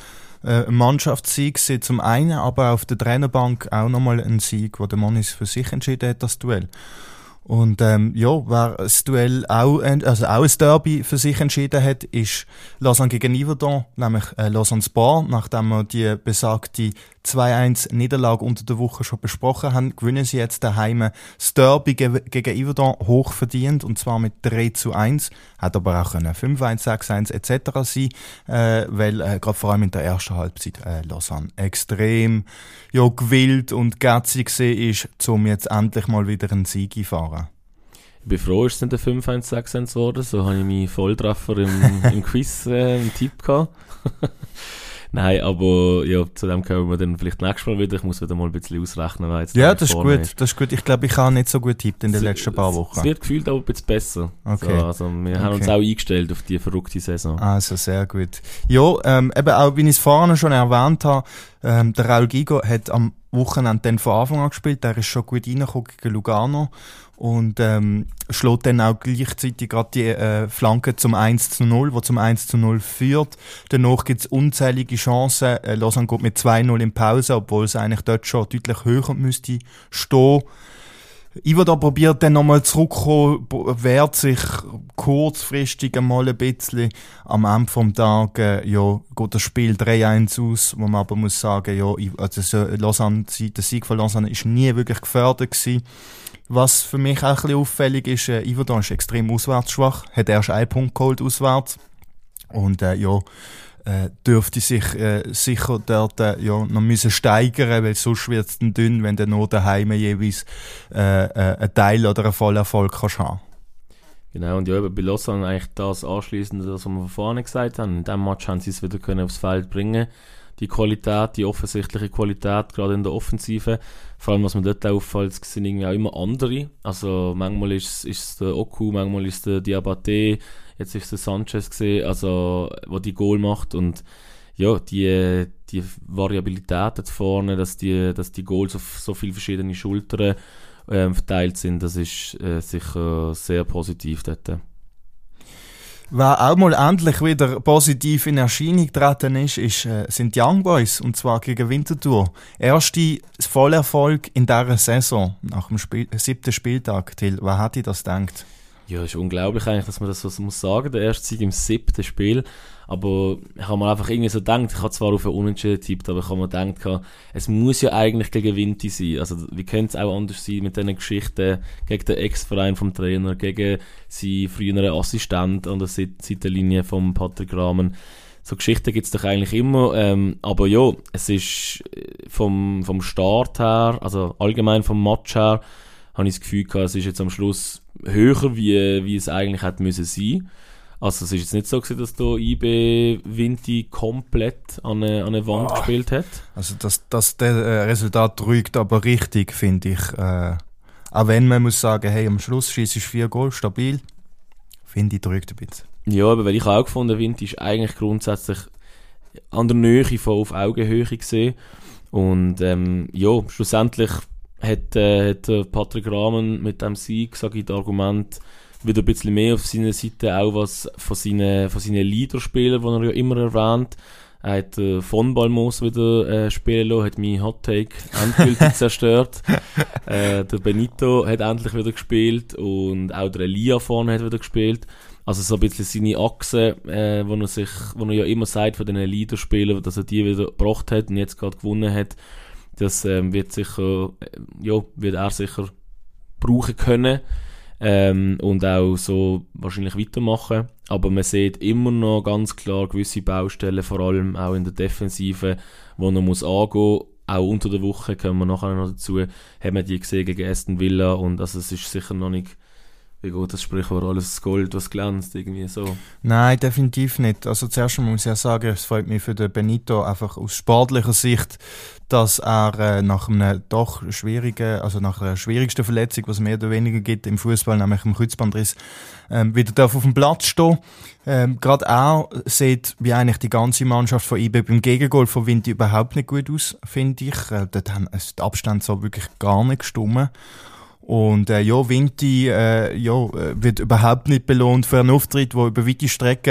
äh, ein Mannschaftssieg gewesen, zum einen, aber auf der Trainerbank auch nochmal ein Sieg, wo der Monis für sich entschieden hat, das Duell. Und ähm, ja, wer das Duell auch, also auch ein Derby für sich entschieden hat, ist Lausanne gegen Yverdon, nämlich äh, Lausanne Spar. Nachdem wir die besagte zwei eins Niederlage unter der Woche schon besprochen haben, gewinnen sie jetzt daheim das Derby ge- gegen Yverdon hoch verdient, und zwar mit drei zu eins. Hat aber auch können fünf eins, sechs eins et cetera sein, äh, weil äh, gerade vor allem in der ersten Halbzeit äh, Lausanne extrem ja, gewillt und geizig war, um jetzt endlich mal wieder einen Sieg einfahren. Ich bin froh, ist es nicht der fünf eins sechs eins geworden, so habe ich meinen Volltreffer im, im Quiz äh, im Tipp gehabt. Nein, aber ja, zu dem kommen wir dann vielleicht nächstes Mal wieder. Ich muss wieder mal ein bisschen ausrechnen. Jetzt ja, das ist gut, ist. das ist gut. Ich glaube, ich habe nicht so gut getippt in den es, letzten paar Wochen. Es wird gefühlt aber ein bisschen besser. Okay. So, also wir haben okay. uns auch eingestellt auf die verrückte Saison. Also sehr gut. Ja, ähm, eben auch, wie ich es vorhin schon erwähnt habe, ähm, der Raul Gigo hat am Wochenende dann von Anfang an gespielt. Der ist schon gut reingekommen gegen Lugano. Und ähm, schlägt dann auch gleichzeitig gerade die äh, Flanke zum eins zu null, wo zum eins zu null führt. Danach gibt es unzählige Chancen. Äh, Lausanne geht mit zwei null in Pause, obwohl es eigentlich dort schon deutlich höher müsste stehen. Yverdon probiert dann nochmal zurückzukommen, wehrt sich kurzfristig einmal ein bisschen. Am Ende vom Tag äh, ja, geht das Spiel drei eins aus, wo man aber muss sagen, ja, also so, Lausanne, der Sieg von Lausanne ist nie wirklich gefährdet gewesen. Was für mich auch ein bisschen auffällig ist, äh, Yverdon ist extrem auswärtsschwach, hat erst einen Punkt geholt auswärts und äh, ja, äh, dürfte sich äh, sicher dort äh, ja, noch müssen steigern, weil sonst wird es dann dünn, wenn du nur daheim jeweils äh, äh, einen Teil oder einen Vollerfolg kannst haben. Genau, und ja, bei Lausanne eigentlich das anschliessend, das, was wir von vorne gesagt haben. In diesem Match haben sie es wieder können aufs Feld bringen. Die Qualität, die offensichtliche Qualität, gerade in der Offensive. Vor allem, was mir dort auffällt, sind irgendwie auch immer andere. Also manchmal ist es der Oku, manchmal ist es der Diabaté, jetzt ist es der Sanchez gesehen, also der die Goal macht. Und ja, die, die Variabilität dort vorne, dass die, dass die Goals auf so viele verschiedene Schultern ähm, verteilt sind, das ist äh, sicher sehr positiv dort. Wer auch mal endlich wieder positiv in Erscheinung getreten ist, ist äh, sind die Young Boys, und zwar gegen Winterthur. Erste Vollerfolg in dieser Saison, nach dem Spiel, siebten Spieltag. Till, wer hätte das gedacht? Ja, es ist unglaublich eigentlich, dass man das so muss sagen, der erste Sieg im siebten Spiel. Aber ich habe mir einfach irgendwie so gedacht, ich habe zwar auf einen Unentschieden getippt, aber ich habe mir gedacht, es muss ja eigentlich gegen Winti sein. Also wie könnte es auch anders sein mit diesen Geschichten gegen den Ex-Verein vom Trainer, gegen seinen früheren Assistent an der Seitenlinie von Patrick Rahmen. So Geschichten gibt es doch eigentlich immer. Ähm, aber ja, es ist vom, vom Start her, also allgemein vom Match her, habe ich das Gefühl gehabt, es ist jetzt am Schluss höher, wie, wie es eigentlich hätte müssen sein. Also es ist jetzt nicht so gewesen, dass da I B Winti komplett an eine, an eine Wand oh. gespielt hat. Also das, das der äh, Resultat trügt aber richtig, finde ich. Äh, auch wenn man muss sagen, hey, am Schluss schießt vier Goal, stabil, finde ich, trügt ein bisschen. Ja, aber weil ich auch gefunden, Winti ist eigentlich grundsätzlich an der Nähe von auf Augenhöhe gesehen. Und ähm, ja, schlussendlich hat, äh, hat Patrick Rahmen mit dem Sieg, sage ich, das Argument wieder ein bisschen mehr auf seiner Seite, auch was von seinen, von seinen Leaderspielern, die er ja immer erwähnt. Er hat äh, von Balmos wieder äh, spielen lassen, hat meinen Hot-Take endgültig zerstört. Äh, der Benito hat endlich wieder gespielt und auch der Elia vorne hat wieder gespielt. Also so ein bisschen seine Achse, äh, wo er sich, wo er ja immer sagt von diesen Leaderspielern, dass er die wieder gebracht hat und jetzt gerade gewonnen hat. Das ähm, wird sicher, äh, ja, wird er sicher brauchen können. Ähm, und auch so wahrscheinlich weitermachen. Aber man sieht immer noch ganz klar gewisse Baustellen, vor allem auch in der Defensive, wo man muss angehen. Auch unter der Woche kommen wir nachher noch dazu. Haben wir die gesehen gegen Aston Villa und also es ist sicher noch nicht, wie geht das Sprichwort, alles Gold, was glänzt, irgendwie so. Nein, definitiv nicht. Also zuerst muss ich ja sagen, es freut mich für den Benito einfach aus sportlicher Sicht, dass er äh, nach einer doch schwierigen, also nach der schwierigsten Verletzung, was es mehr oder weniger gibt im Fußball, nämlich im Kreuzbandriss, ähm, wieder darf auf dem Platz stehen. Ähm, Gerade auch sieht, wie eigentlich die ganze Mannschaft von I B beim Gegengol von Winti überhaupt nicht gut aus, finde ich. Äh, dort haben der Abstand so wirklich gar nicht gestimmt. Und äh, ja, Winti äh, ja, wird überhaupt nicht belohnt für einen Auftritt, der über weite Strecken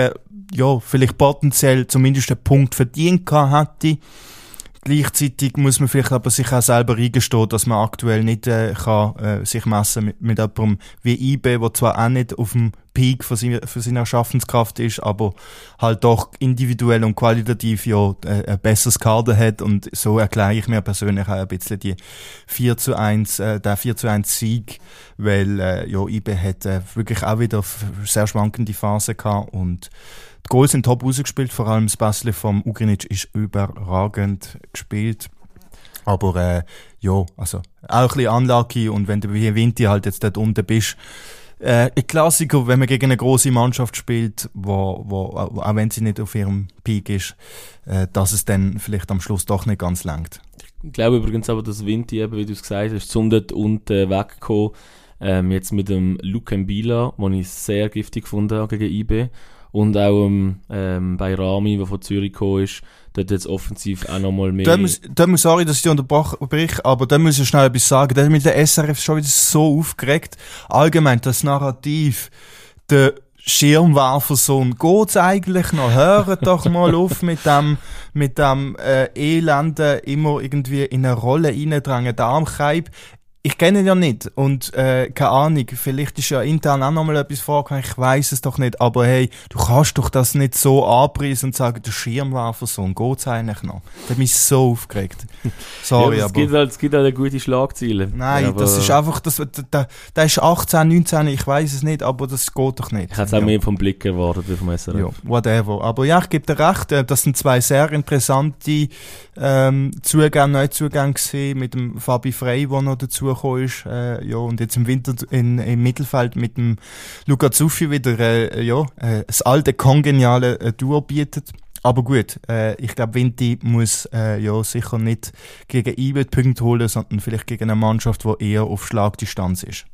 ja, vielleicht potenziell zumindest einen Punkt verdient gehabt hätte. Gleichzeitig muss man vielleicht aber sich auch selber eingestehen, dass man aktuell nicht äh, kann, äh, sich messen mit, mit jemandem wie I B, der zwar auch nicht auf dem Peak von seiner, von seiner Schaffenskraft ist, aber halt doch individuell und qualitativ ja äh, ein besseres Kader hat, und so erkläre ich mir persönlich auch ein bisschen die vier zu eins, äh, der vier zu eins Sieg, weil äh, ja, I B hat äh, wirklich auch wieder sehr schwankende Phasen gehabt, und die Goals sind top rausgespielt, vor allem das Pässli vom Ugrinic ist überragend gespielt. Aber äh, ja, also auch ein bisschen unlucky, und wenn du wie Vinti halt jetzt dort unten bist, äh, ein Klassiker, wenn man gegen eine grosse Mannschaft spielt, wo, wo, auch wenn sie nicht auf ihrem Peak ist, äh, dass es dann vielleicht am Schluss doch nicht ganz langt. Ich glaube übrigens aber, dass Vinti, eben, wie du es gesagt hast, zum dort unten weggekommen, ähm, jetzt mit dem Luke Mbila, den ich sehr giftig gefunden habe gegen I B. Und auch ähm, bei Rami, der von Zürich gekommen ist, dort jetzt offensiv auch nochmal mehr... Da muss, da muss, sorry, dass ich dich unterbreche, aber da muss ich schnell etwas sagen. Da hat mich der S R F schon wieder so aufgeregt. Allgemein, das Narrativ, der Schirmwerfersohn, geht's eigentlich noch? Hört doch mal auf mit dem, mit dem äh, Elenden immer irgendwie in eine Rolle reindrängen. Der Armkeib, ich kenne ihn ja nicht, und äh, keine Ahnung, vielleicht ist ja intern auch nochmal etwas vorgekommen, ich weiss es doch nicht, aber hey, du kannst doch das nicht so anpreisen und sagen, der Schirmwerfersohn, geht's eigentlich noch? Das hat mich so aufgeregt. Sorry, ja, es aber... gibt halt, es gibt halt eine gute Schlagziele. Nein, ja, das ist einfach, das, der, der ist achtzehn, neunzehn, ich weiss es nicht, aber das geht doch nicht. Ich hätte es auch ja. mehr vom Blick erwartet, wie vom S R F. Ja, whatever. Aber ja, ich gebe dir recht, das sind zwei sehr interessante ähm, Zugänge, Neuzugänge gesehen, mit dem Fabi Frey, der noch dazu ist, äh, ja, und jetzt im Winter in, im Mittelfeld mit dem Luca Zuffi wieder, äh, ja, äh, das alte, kongeniale äh, Duo bietet. Aber gut, äh, ich glaube, Vinti muss äh, ja sicher nicht gegen I B Punkte holen, sondern vielleicht gegen eine Mannschaft, die eher auf Schlagdistanz ist.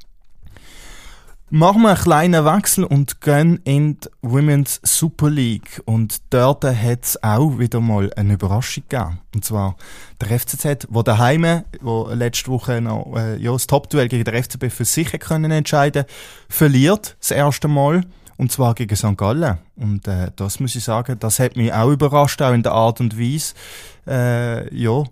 Machen wir einen kleinen Wechsel und gehen in die Women's Super League. Und dort hat es auch wieder mal eine Überraschung gegeben. Und zwar der F C Z, der daheim, wo letzte Woche noch äh, ja, das Top-Duell gegen den F C B für sich können entscheiden, verliert das erste Mal. Und zwar gegen Sankt Gallen. Und äh, das muss ich sagen, das hat mich auch überrascht, auch in der Art und Weise. Äh, ja.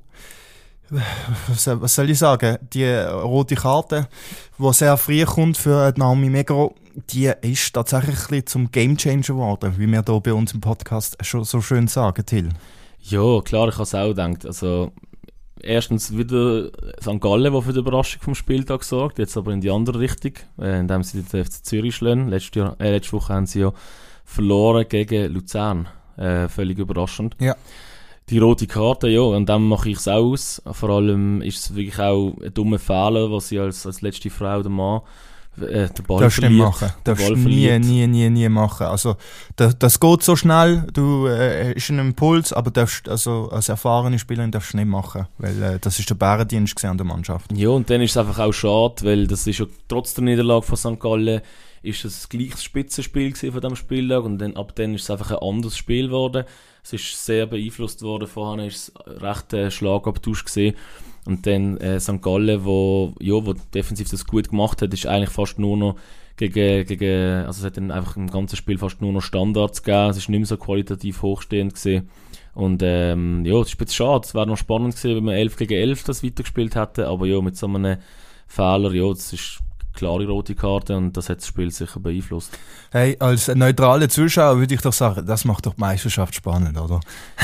Was soll ich sagen? Die rote Karte, die sehr früh kommt für Naomi Megro, die ist tatsächlich ein bisschen zum Gamechanger geworden, wie wir hier bei uns im Podcast schon so schön sagen, Till. Ja, klar, ich habe es auch gedacht. Also, erstens wieder Sankt Gallen, der für die Überraschung vom Spieltag sorgt, jetzt aber in die andere Richtung, äh, indem sie den F C Zürich schlagen. Letzte, Jahr, äh, letzte Woche haben sie ja verloren gegen Luzern. Äh, völlig überraschend. Ja. Die rote Karte, ja, und dann mache ich es auch aus. Vor allem ist es wirklich auch ein dummer Fehler, was sie als, als letzte Frau oder Mann äh, den Ball darfst verliert. Nicht machen. Darfst Ball nie, verliert. nie, nie, nie machen. Also, das, das geht so schnell, du, äh, ist ein Impuls, aber darfst, also, als erfahrene Spielerin darfst du nicht machen, weil, äh, das ist der Bärendienst an der Mannschaft. Ja, und dann ist es einfach auch schade, weil das ist ja trotz der Niederlage von Sankt Gallen ist das gleich das Spitzenspiel gewesen von diesem Spieltag, und dann, ab dann ist es einfach ein anderes Spiel geworden. Es ist sehr beeinflusst worden, vorher ist es recht ein Schlagabtausch gesehen. Und dann äh, Sankt Gallen, wo, ja, wo defensiv das gut gemacht hat, ist eigentlich fast nur noch gegen, gegen, also es hat dann einfach im ganzen Spiel fast nur noch Standards gegeben, es ist nicht mehr so qualitativ hochstehend gewesen. Und ähm, ja, es ist ein bisschen schade, es wäre noch spannend gewesen, wenn wir elf gegen elf das weitergespielt hätten, aber ja, mit so einem Fehler, ja, das ist klare rote Karte, und das hat das Spiel sicher beeinflusst. Hey, als neutraler Zuschauer würde ich doch sagen, das macht doch die Meisterschaft spannend, oder?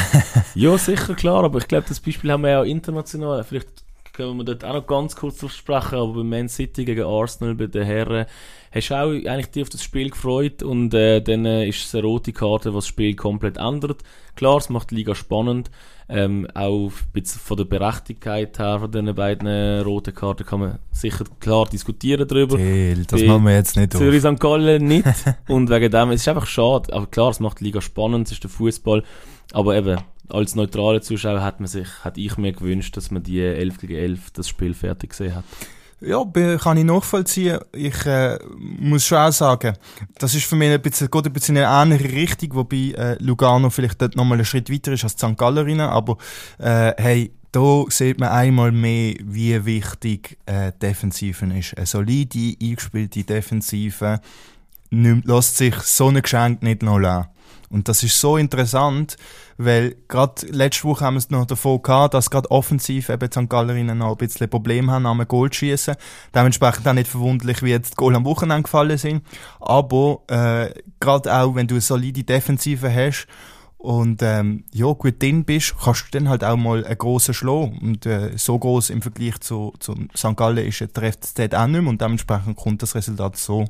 Ja, sicher, klar, aber ich glaube, das Beispiel haben wir ja auch international. Vielleicht können wir dort auch noch ganz kurz drauf sprechen, aber bei Man City gegen Arsenal, bei den Herren, hast du auch eigentlich dich auf das Spiel gefreut, und äh, dann äh, ist es eine rote Karte, was das Spiel komplett ändert. Klar, es macht die Liga spannend, ähm, auch von der Berechtigkeit her von den beiden roten Karten kann man sicher klar diskutieren darüber. Till, das machen wir jetzt nicht auf. Zürich Sankt Gallen nicht, und wegen dem, es ist einfach schade, aber klar, es macht die Liga spannend, es ist der Fußball, aber eben, als neutraler Zuschauer hat man sich, hat ich mir gewünscht, dass man die elf gegen elf das Spiel fertig gesehen hat. Ja, kann ich nachvollziehen. Ich äh, muss schon auch sagen, das ist für mich ein bisschen, geht ein bisschen in eine ähnliche Richtung, wobei äh, Lugano vielleicht dort nochmal einen Schritt weiter ist als die Sankt Gallerinnen, aber äh, hey, da sieht man einmal mehr, wie wichtig äh, Defensiven ist. Eine solide, eingespielte Defensive nicht, lässt sich so ein Geschenk nicht noch lassen. Und das ist so interessant, weil gerade letzte Woche haben wir es noch davon gehabt, dass gerade offensiv eben die Sankt Gallerinnen noch ein bisschen Probleme haben, am Goal zu schiessen. Dementsprechend auch nicht verwunderlich, wie jetzt die Goal am Wochenende gefallen sind. Aber äh, gerade auch, wenn du eine solide Defensive hast und ähm, ja, gut drin bist, kannst du dann halt auch mal einen grossen schlagen. Und äh, so gross im Vergleich zu, zu Sankt Gallen ist der F C Z auch nicht mehr und dementsprechend kommt das Resultat so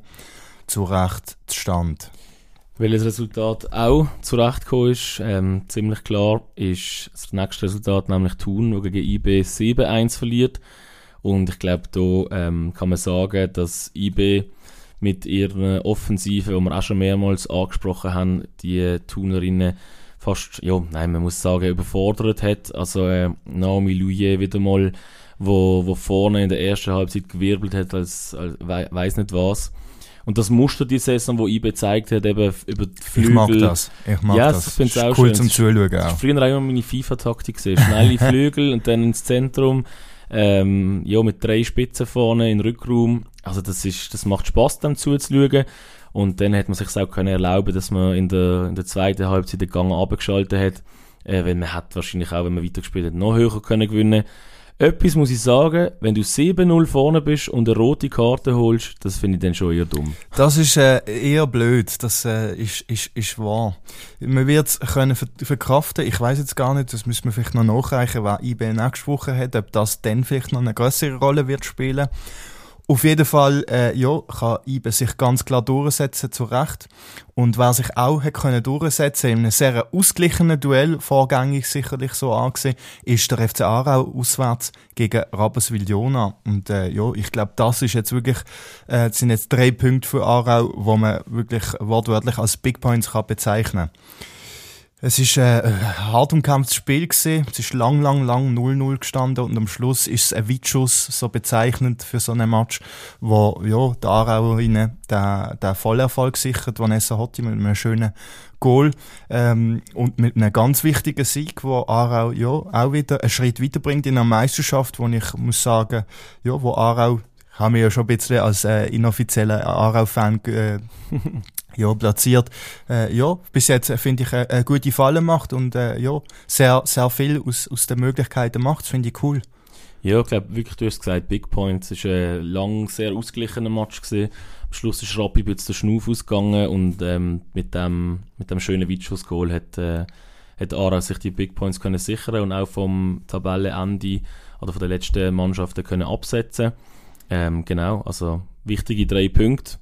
zurecht zustande. Welches Resultat auch zurechtgekommen ist, ähm, ziemlich klar, ist das nächste Resultat, nämlich Thun, der gegen I B sieben eins verliert. Und ich glaube, da ähm, kann man sagen, dass I B mit ihrer Offensive, die wir auch schon mehrmals angesprochen haben, die Thunerinnen fast, ja, nein, man muss sagen, überfordert hat. Also äh, Naomi Louier wieder mal, wo, wo vorne in der ersten Halbzeit gewirbelt hat, als, als we- weiss nicht was. Und das Muster die Saison, wo I B gezeigt hat, eben über die Flügel. Ich mag das. Ich mag ja, das. Ich finde es auch cool schön. zum Zuschauen. Das war früher auch immer meine FIFA-Taktik gesehen. Schnelle Flügel und dann ins Zentrum. Ähm, ja, mit drei Spitzen vorne in den Rückraum. Also das ist, das macht Spass, dem zuzuschauen. Und dann hat man sich auch können erlauben, dass man in der, in der zweiten Halbzeit den Gang abgeschaltet hat. Äh, weil man hat wahrscheinlich auch, wenn man weitergespielt hat, noch höher können gewinnen. Etwas muss ich sagen, wenn du sieben null vorne bist und eine rote Karte holst, das finde ich dann schon eher dumm. Das ist äh, eher blöd, das äh, ist, ist, ist wahr. Man wird es können ver- verkraften, ich weiss jetzt gar nicht, das müssen wir vielleicht noch nachreichen, was I B nächste Woche hat, ob das dann vielleicht noch eine grössere Rolle wird spielen. Auf jeden Fall, äh, ja, kann I B sich ganz klar durchsetzen, zu Recht. Und wer sich auch hat können durchsetzen, in einem sehr ausgeglichenen Duell, vorgängig sicherlich so angesehen, ist der F C Aarau auswärts gegen Rapperswil-Jona. Und, äh, ja, ich glaube, das ist jetzt wirklich, äh, das sind jetzt drei Punkte für Aarau, wo man wirklich wortwörtlich als Big Points kann bezeichnen. Es ist äh, ein hart umkämpftes Spiel gewesen. Es ist lang, lang, lang null null gestanden und am Schluss ist es ein Weitschuss, so bezeichnend für so einen Match, wo ja, die Aarauerinnen den, den Vollerfolg sichert, Vanessa Hotti mit einem schönen Goal ähm, und mit einem ganz wichtigen Sieg, wo Aarau ja auch wieder einen Schritt weiterbringt in einer Meisterschaft, wo ich muss sagen, ja, wo Aarau, ich habe mich ja schon ein bisschen als äh, inoffizieller Aarau-Fan äh, ja, platziert. Äh, ja, bis jetzt äh, finde ich eine äh, gute Falle macht und äh, ja, sehr, sehr viel aus, aus den Möglichkeiten macht. Das finde ich cool. Ja, ich glaube wirklich, du hast gesagt, Big Points. Es war ein lang sehr ausgeglichener Match gewesen. Am Schluss ist Rappi ein bisschen der Schnuff ausgegangen und ähm, mit dem, mit dem schönen Weitschuss-Goal hat, äh, hat Aarau sich die Big Points können sichern und auch vom Tabellenende oder von den letzten Mannschaften können absetzen. Ähm, genau, also wichtige drei Punkte.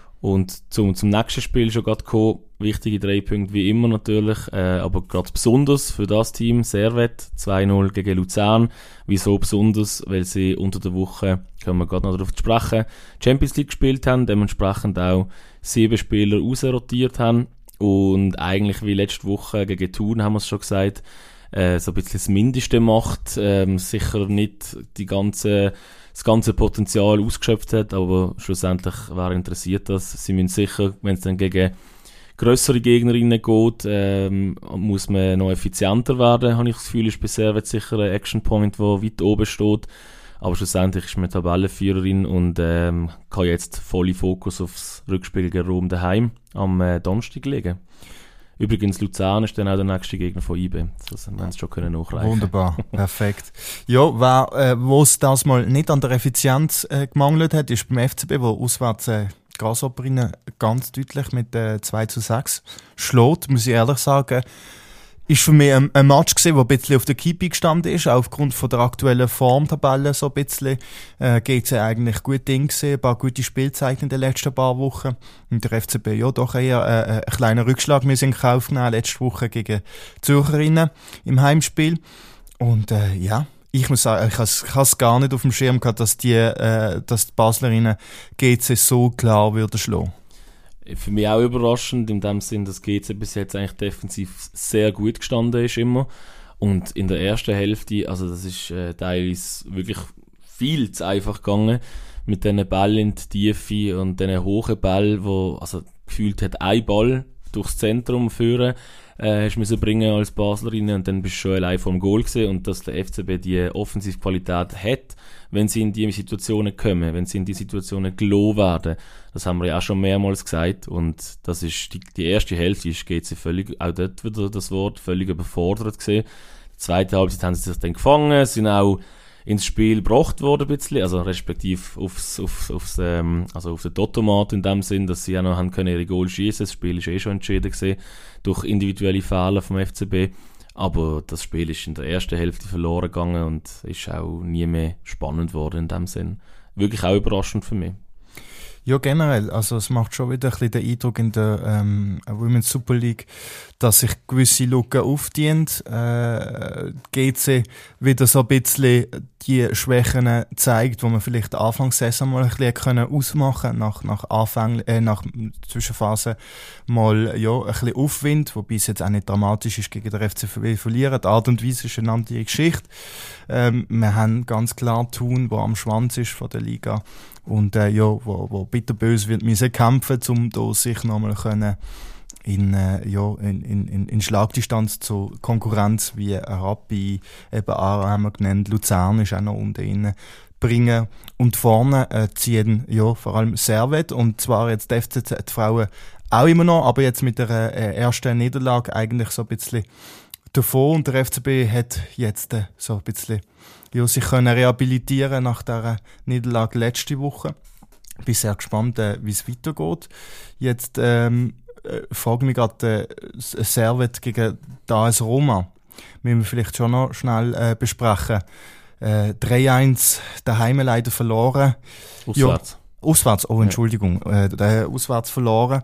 Und zum, zum nächsten Spiel schon gerade gekommen, wichtige drei Punkte wie immer natürlich, äh, aber gerade besonders für das Team, Servette, zwei null gegen Luzern. Wieso besonders? Weil sie unter der Woche, können wir gerade noch darauf sprechen, Champions League gespielt haben, dementsprechend auch sieben Spieler rausrotiert haben und eigentlich wie letzte Woche gegen Thun, haben wir es schon gesagt, äh, so ein bisschen das Mindeste macht, ähm, sicher nicht die ganze das ganze Potenzial ausgeschöpft hat, aber schlussendlich, wer interessiert das? Sie müssen sicher, wenn es dann gegen grössere Gegnerinnen geht, ähm, muss man noch effizienter werden, habe ich das Gefühl, ist bei Servette sicher ein Action-Point, der weit oben steht. Aber schlussendlich ist man Tabellenführerin und ähm, kann jetzt volle Fokus aufs Rückspiel gegen Rom daheim am äh, Donnerstag legen. Übrigens, Luzern ist dann auch der nächste Gegner von I B. Das haben wir schon können nachreichen. Wunderbar, perfekt. Ja, wer, äh, wo es das mal nicht an der Effizienz äh, gemangelt hat, ist beim F C B, wo auswärts äh, Grasshopperinnen ganz deutlich mit äh, zwei zu sechs schlägt, muss ich ehrlich sagen. Ist für mich ein, ein Match gewesen, der ein bisschen auf der Kippe gestanden ist, auch aufgrund von der aktuellen Formtabelle so ein bisschen. Äh, G C eigentlich gut Ding gesehen, ein paar gute Spielzeiten in den letzten paar Wochen. Und der F C B, ja, doch eher äh, einen kleinen Rückschlag müssen in Kauf nehmen, letzte Woche gegen Zürcherinnen im Heimspiel. Und äh, ja, ich muss sagen, ich habe es gar nicht auf dem Schirm gehabt, dass die, äh, dass die Baslerinnen G C so klar würden schlagen. Für mich auch überraschend, in dem Sinn, dass G C bis jetzt eigentlich defensiv sehr gut gestanden ist immer. Und in der ersten Hälfte, also das ist äh, teilweise wirklich viel zu einfach gegangen, mit diesen Bällen in die Tiefe und diesen hohen Bällen, wo, also gefühlt hat ein Ball durchs Zentrum führen, äh, hast müssen bringen als Baslerin und dann bist du schon allein vor dem Goal gewesen. Und dass der F C B die Offensivqualität hat, wenn sie in die Situationen kommen, wenn sie in die Situationen gelobt werden. Das haben wir ja auch schon mehrmals gesagt und das ist die, die erste Hälfte ist G C völlig, auch dort wieder das Wort, völlig überfordert gewesen. Die zweite Halbzeit haben sie sich dann gefangen, sind auch ins Spiel gebracht worden ein bisschen, also respektive aufs, aufs, aufs, ähm, also auf den Automat in dem Sinn, dass sie auch noch haben können ihre Goal schießen. Das Spiel ist eh schon entschieden gewesen, durch individuelle Fehler vom F C B. Aber das Spiel ist in der ersten Hälfte verloren gegangen und ist auch nie mehr spannend geworden in dem Sinn. Wirklich auch überraschend für mich. Ja, generell. Also es macht schon wieder ein bisschen den Eindruck in der ähm, Women's Super League, dass sich gewisse Lücken auftun. Äh, G C wieder so ein bisschen die Schwächen zeigt, die man vielleicht Anfangssaison mal ein bisschen können ausmachen nach nach Anfang, äh, nach Zwischenphase mal ja ein bisschen Aufwind, wobei es jetzt auch nicht dramatisch ist gegen den F C B verlieren. Die Art und Weise ist eine andere Geschichte. Ähm, wir haben ganz klar Thun, wo am Schwanz ist von der Liga. Und äh, ja, wo, wo bitterbös wird müssen kämpfen, um da sich nochmal können in, äh, ja, in, in, in Schlagdistanz zur Konkurrenz wie Rappi, eben Aarau haben wir genannt, Luzern ist auch noch unten drin, bringen. Und vorne äh, ziehen ja vor allem Servet und zwar jetzt die F C Z, die Frauen auch immer noch, aber jetzt mit der äh, ersten Niederlage eigentlich so ein bisschen davon und der F C B hat jetzt äh, so ein bisschen ja, sich können rehabilitieren nach dieser Niederlage letzte Woche. Ich bin sehr gespannt, äh, wie es weitergeht. Jetzt ähm, äh, frage mich gerade äh, Servet gegen die A S Roma. Müssen wir vielleicht schon noch schnell äh, besprechen. Äh, drei eins daheim leider verloren. Auswärts. Ja, auswärts, oh Entschuldigung. Ja. Äh, auswärts verloren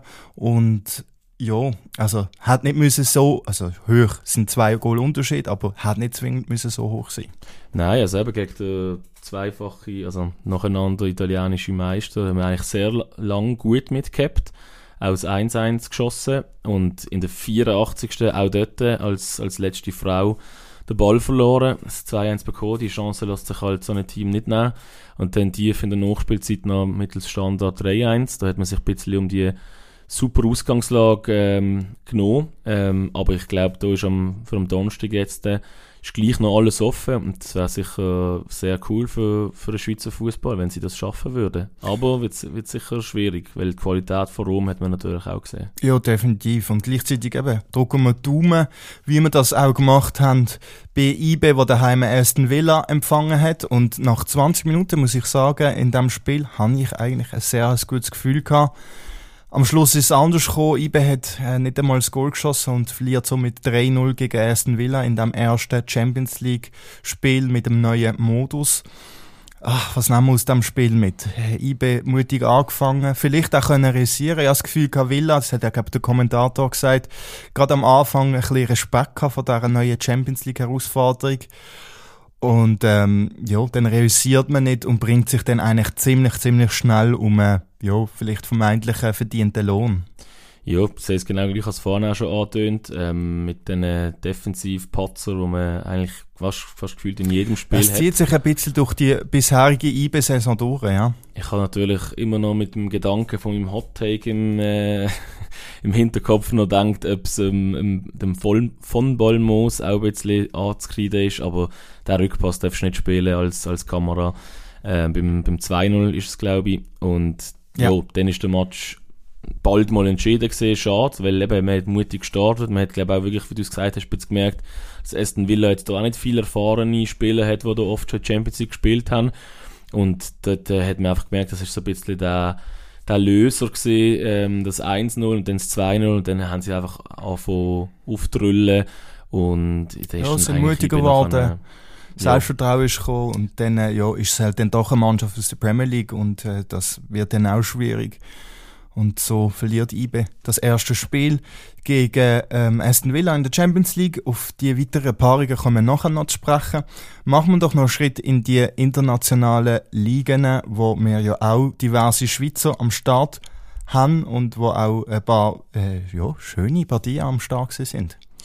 und ja, also hat nicht müssen so, also hoch sind zwei Goal Unterschied, aber hat nicht zwingend müssen so hoch sein. Nein, also eben gegen den zweifache, also nacheinander italienische Meister haben wir eigentlich sehr lang gut mitgehabt, auch das eins eins geschossen und in der vierundachtzigsten auch dort als, als letzte Frau den Ball verloren, das zwei eins bekommen, die Chance lässt sich halt so ein Team nicht nehmen und dann tief in der Nachspielzeit noch mittels Standard drei eins, da hat man sich ein bisschen um die super Ausgangslage ähm, genommen, ähm, aber ich glaube, da ist am, für am Donnerstag jetzt äh, ist gleich noch alles offen und das wäre sicher sehr cool für, für den Schweizer Fußball, wenn sie das schaffen würden. Aber wird wird sicher schwierig, weil die Qualität von Rom hat man natürlich auch gesehen. Ja, definitiv. Und gleichzeitig eben drücken wir die Daumen, wie wir das auch gemacht haben bei I B, wo daheim Aston Villa empfangen hat. Und nach zwanzig Minuten muss ich sagen, in diesem Spiel habe ich eigentlich ein sehr gutes Gefühl gehabt. Am Schluss ist es anders gekommen. I B hat äh, nicht einmal das Goal geschossen und verliert so mit drei null gegen Aston Villa in dem ersten Champions League Spiel mit dem neuen Modus. Ach, was nehmen wir aus dem Spiel mit? Äh, I B mutig angefangen, vielleicht auch können realisieren. Ich habe das Gefühl, Villa, das hat ja glaub, der Kommentator gesagt, gerade am Anfang ein bisschen Respekt gehabt vor dieser neuen Champions League Herausforderung. Und ähm, ja, dann realisiert man nicht und bringt sich dann eigentlich ziemlich, ziemlich schnell um äh, ja, vielleicht vermeintlich einen verdienten Lohn. Ja, das ist genau gleich, als vorhin auch schon angetönt, ähm, mit den Defensiv-Patzer, die man eigentlich fast, fast gefühlt in jedem Spiel hat. Es zieht sich ein bisschen durch die bisherige I B-Saison durch, ja. Ich habe natürlich immer noch mit dem Gedanken von meinem Hot-Take im, äh, im Hinterkopf noch gedacht, ob es ähm, dem von Bollmoos auch ein bisschen anzukreiden ist, aber der Rückpass darfst du nicht spielen als, als Kamera. Äh, beim, beim zwei null ist es, glaube ich. Und ja, ja dann ist der Match bald mal entschieden gesehen, schade, weil eben, man hat mutig gestartet, man hat, glaube ich, auch wirklich, wie du es gesagt hast, jetzt gemerkt, dass Aston Villa jetzt da auch nicht viele erfahrene Spieler hat, die da oft schon Champions League gespielt haben, und dort äh, hat man einfach gemerkt, das ist so ein bisschen der, der Löser gewesen, ähm, das eins null und dann das zwei null, und dann haben sie einfach angefangen aufzudrüllen, und da ist ja, sind mutiger geworden. Selbstvertrauen ja. ist gekommen, und dann äh, ja, ist es halt dann doch eine Mannschaft aus der Premier League, und äh, das wird dann auch schwierig. Und so verliert I B das erste Spiel gegen ähm, Aston Villa in der Champions League. Auf die weiteren Paarungen kommen wir nachher noch zu sprechen. Machen wir doch noch einen Schritt in die internationalen Ligen, wo wir ja auch diverse Schweizer am Start haben und wo auch ein paar äh, ja, schöne Partien am Start sind.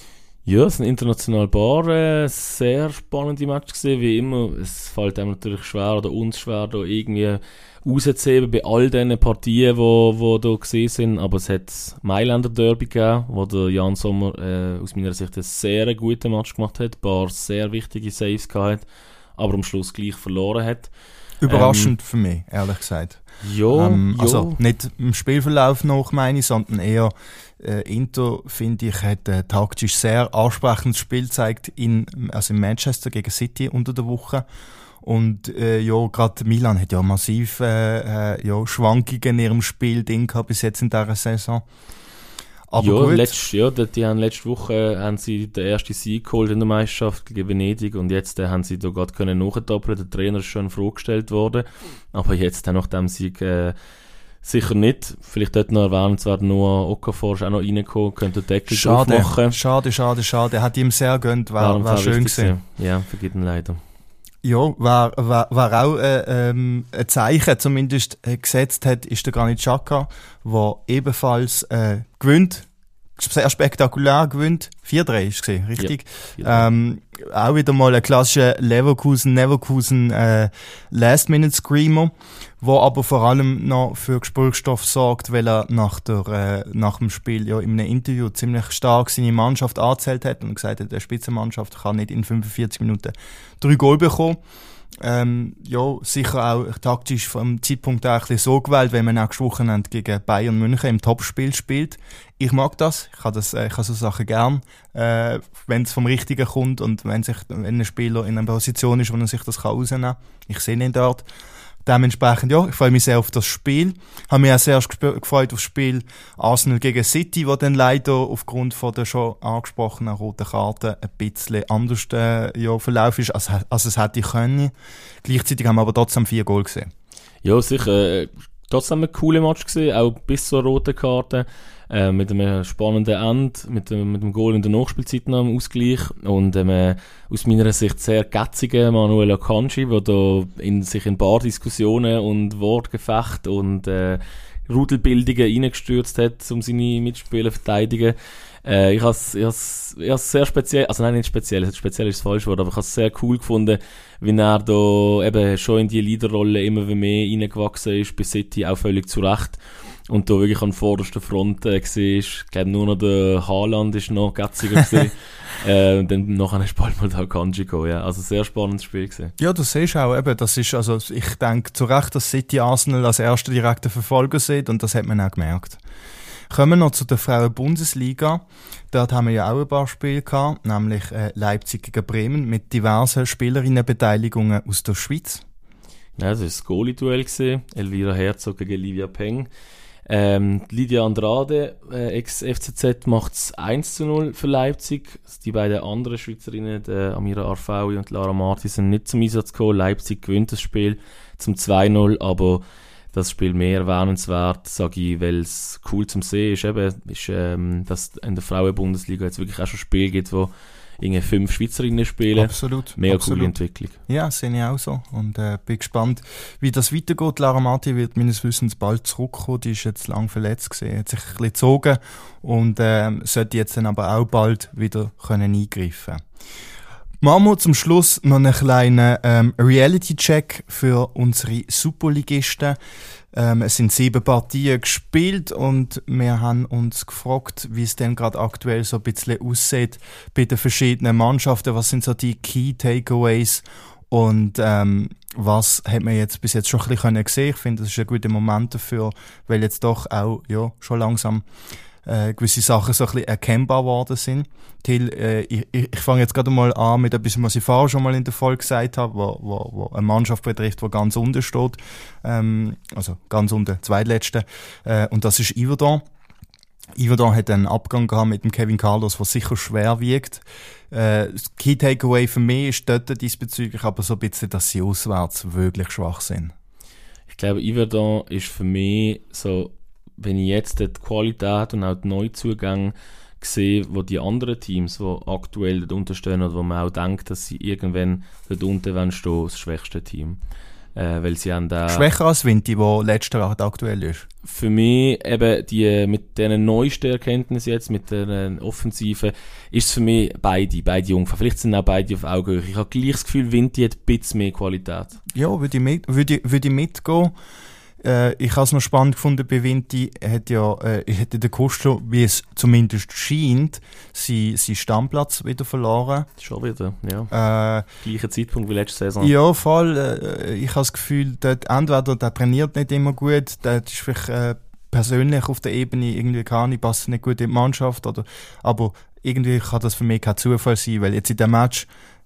Ja, es war ein international Bar, äh, sehr spannende Match gewesen, wie immer. Es fällt einem natürlich schwer oder uns schwer, da irgendwie rauszuheben bei all diesen Partien, die wo, wo da gesehen sind. Aber es hat das Mailänder Derby gegeben, wo der Jan Sommer äh, aus meiner Sicht einen sehr guten Match gemacht hat, ein paar sehr wichtige Saves gehabt, aber am Schluss gleich verloren hat. Überraschend ähm, für mich, ehrlich gesagt. Ja, ähm, ja. Also nicht im Spielverlauf noch, meine ich, sondern eher äh, Inter, finde ich, hat äh, taktisch sehr ansprechendes Spiel gezeigt in, also in Manchester gegen City unter der Woche. Und äh, ja, gerade Milan hat ja massiv äh, äh, ja, Schwankungen in ihrem Spiel drin gehabt bis jetzt in dieser Saison. Aber ja, gut. Letzt, ja, die, die haben letzte Woche äh, haben sie den ersten Sieg geholt in der Meisterschaft gegen Venedig und jetzt äh, haben sie da gerade können nachdoppeln. Der Trainer ist schon vorgestellt worden, aber jetzt äh, nach dem Sieg äh, sicher nicht. Vielleicht dort noch erwähnenswert, Noah Okafor ist auch noch reingekommen, könnte den Deckel schade, drauf machen. Schade, schade, schade. Er hat ihm sehr gönnt, war, war schön gewesen. Ja, vergibt ihn leider. Ja, wer, wer, wer auch äh, ähm, ein Zeichen zumindest äh, gesetzt hat, ist der Granit Xhaka, der ebenfalls äh, gewinnt, sehr spektakulär gewinnt. vier drei ist es, richtig? Ja, ähm, auch wieder mal ein klassischer Leverkusen-Neverkusen äh, Last-Minute-Screamer, der aber vor allem noch für Gesprächsstoff sorgt, weil er nach, der, äh, nach dem Spiel ja in einem Interview ziemlich stark seine Mannschaft angezählt hat und gesagt hat, die Spitzenmannschaft kann nicht in fünfundvierzig Minuten drei Goal bekommen. Ähm, ja, sicher auch taktisch vom Zeitpunkt her ein bisschen so gewählt, wenn man nächstes Wochenende gegen Bayern München im Topspiel spielt. Ich mag das, ich habe das, ich habe so Sachen gern, äh, wenn es vom Richtigen kommt und wenn sich, wenn ein Spieler in einer Position ist, wo er sich das rausnehmen kann. Ich sehe ihn dort. Dementsprechend, ja, ich freue mich sehr auf das Spiel. Habe mich auch sehr gesp- gefreut auf das Spiel Arsenal gegen City, wo dann leider aufgrund von der schon angesprochenen roten Karte ein bisschen anders äh, ja, Verlauf ist, als, als es hätte können. Gleichzeitig haben wir aber trotzdem vier Goal gesehen. Ja, sicher. Äh, trotzdem ein cooler Match gesehen, auch bis zur roten Karte. Äh, mit einem spannenden End, mit dem, mit dem Goal in der Nachspielzeit nach dem Ausgleich und ähm, aus meiner Sicht sehr gätzigen Manuel Akanji, der da in, sich in ein paar Diskussionen und Wortgefecht und äh, Rudelbildungen reingestürzt hat, um seine Mitspieler zu verteidigen. Äh, ich habe es sehr speziell, also nein, nicht speziell, speziell ist das falsche Wort, aber ich habe es sehr cool gefunden, wie er da eben schon in die Leaderrolle immer mehr reingewachsen ist, bei City auch völlig zu Recht. Und da wirklich an vorderster Front äh, gesehen ist, ich glaube nur noch der Haaland ist noch gätziger gewesen. äh, und dann nachher ist bald mal der Akanji gekommen, ja. Also sehr spannendes Spiel gewesen. Ja, das siehst du auch eben, das ist, also ich denke zu Recht, dass City Arsenal als erster direkter Verfolger sieht und das hat man auch gemerkt. Kommen wir noch zu der Frauen-Bundesliga. Dort haben wir ja auch ein paar Spiele gehabt, nämlich äh, Leipzig gegen Bremen mit diversen Spielerinnenbeteiligungen aus der Schweiz. Ja, das war das Goalie-Duell gewesen. Elvira Herzog gegen Livia Peng. Ähm, Lydia Andrade, äh, ex-F C Z, macht es eins zu null für Leipzig. Die beiden anderen Schweizerinnen, die Amira Arfaoui und Lara Marti, sind nicht zum Einsatz gekommen. Leipzig gewinnt das Spiel zum zwei null, aber das Spiel mehr erwähnenswert, sage ich, weil es cool zum Sehen ist, eben, ist ähm, dass in der Frauen-Bundesliga jetzt wirklich auch schon Spiele gibt, wo irgendwie fünf Schweizerinnen spielen. Absolut. Mega absolut. Coole Entwicklung. Ja, sehe ich auch so. Und äh, bin gespannt, wie das weitergeht. Lara Marti wird meines Wissens bald zurückkommen. Die ist jetzt lang verletzt gewesen, hat sich ein bisschen gezogen und äh, sollte jetzt dann aber auch bald wieder können eingreifen können. Machen wir zum Schluss noch einen kleinen ähm, Reality-Check für unsere Superligisten. Ähm, es sind sieben Partien gespielt und wir haben uns gefragt, wie es denn gerade aktuell so ein bisschen aussieht bei den verschiedenen Mannschaften. Was sind so die Key Takeaways und ähm, was hat man jetzt bis jetzt schon ein bisschen gesehen? Ich finde, das ist ein guter Moment dafür, weil jetzt doch auch ja, schon langsam Äh, gewisse Sachen so ein bisschen erkennbar worden sind. Till, äh, ich, ich fange jetzt gerade mal an mit etwas, was ich vorher schon mal in der Folge gesagt habe, wo, wo, wo eine Mannschaft betrifft, die ganz unten steht. Ähm, also ganz unten, zweitletzte. Äh, und das ist Yverdon. Yverdon hat einen Abgang gehabt mit dem Kevin Carlos, der sicher schwer wiegt. Äh, das Key Takeaway für mich ist dort diesbezüglich aber so ein bisschen, dass sie auswärts wirklich schwach sind. Ich glaube, Yverdon ist für mich so, wenn ich jetzt die Qualität und auch die Neuzugänge sehe, wo die anderen Teams, die aktuell dort unten stehen oder wo man auch denkt, dass sie irgendwann dort unten stehen, das schwächste Team. Äh, weil sie haben da... Schwächer als Vinti, der letztes Jahr aktuell ist. Für mich eben die, mit diesen neuesten Erkenntnissen jetzt, mit den Offensiven, ist es für mich beide, beide ungefähr. Vielleicht sind auch beide auf Augenhöhe. Ich habe gleich das Gefühl, Vinti hat ein bisschen mehr Qualität. Ja, würde ich, mit, würde, würde ich mitgehen. Äh, ich habe es noch spannend gefunden, bei Vinti hat ja, äh, hätte der Costo, wie es zumindest scheint, seinen sein Stammplatz wieder verloren. Schon wieder, ja. Äh, Gleicher Zeitpunkt wie letzte Saison. Ja, voll. Äh, ich habe das Gefühl, dort, entweder der trainiert nicht immer gut, der ist vielleicht äh, persönlich auf der Ebene irgendwie gar nicht, passt nicht gut in die Mannschaft, oder, aber irgendwie kann das für mich kein Zufall sein, weil jetzt in dem Match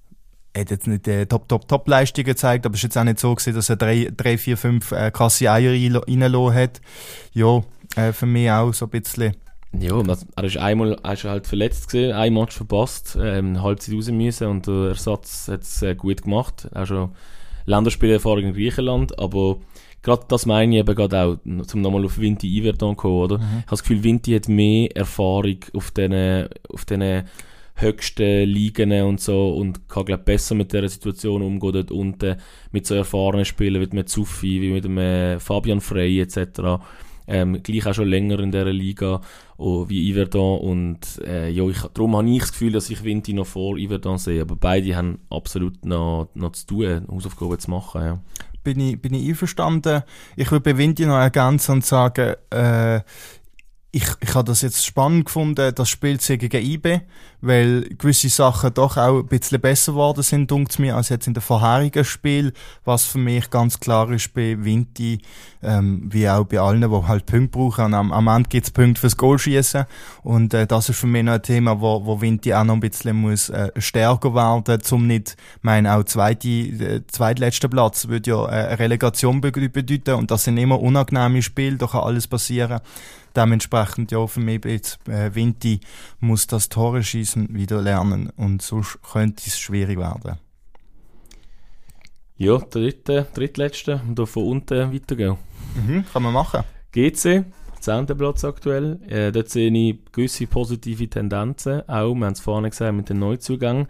er hat jetzt nicht äh, Top-Top-Top-Leistungen gezeigt, aber es ist jetzt auch nicht so gewesen, dass er drei, drei vier, fünf äh, krasse Eier reingelassen hat. Ja, äh, für mich auch so ein bisschen. Ja, er ist einmal er ist halt verletzt gewesen, ein Match verpasst, ähm, Halbzeit raus müssen und der Ersatz hat es äh, gut gemacht. Auch schon Länderspielerfahrung in Griechenland, aber gerade das meine ich eben gerade auch, um nochmal auf Vinti Yverdon zu kommen, oder? Mhm. Ich habe das Gefühl, Vinti hat mehr Erfahrung auf diesen auf diesen höchsten Ligen und so und kann, glaube besser mit dieser Situation umgehen dort unten, mit so erfahrenen Spielern wie mit Zuffi, wie mit dem äh, Fabian Frey et cetera. Ähm, gleich auch schon länger in dieser Liga oh, wie Yverdon und äh, ja, ich, darum habe ich das Gefühl, dass ich Vinti noch vor Yverdon sehe, aber beide haben absolut noch, noch zu tun, Hausaufgaben zu machen. Ja. Bin ich, bin ich einverstanden. Ich würde bei Vinti noch ergänzen und sagen, äh, Ich, ich habe das jetzt spannend gefunden, das Spiel gegen I B, weil gewisse Sachen doch auch ein bisschen besser geworden sind, dunkt mir, als jetzt in den vorherigen Spielen, was für mich ganz klar ist bei Vinti, ähm, wie auch bei allen, die halt Punkte brauchen. Und am, am Ende gibt es Punkte fürs Goalschießen. Und äh, das ist für mich noch ein Thema, wo, wo Vinti auch noch ein bisschen muss äh, stärker werden, um nicht, ich meine, auch zweite, äh, zweitletzter Platz würde ja äh, eine Relegation bedeuten und das sind immer unangenehme Spiele, da kann alles passieren. Dementsprechend, ja, für mich jetzt, äh, Vinti muss das Tore schießen wieder lernen und sonst könnte es schwierig werden. Ja, dritte, drittletzte, und da von unten weitergehen. Mhm, kann man machen. G C, zehnter Platz aktuell. Äh, dort sehe ich gewisse positive Tendenzen, auch, wir haben es vorhin gesagt, mit den Neuzugängen.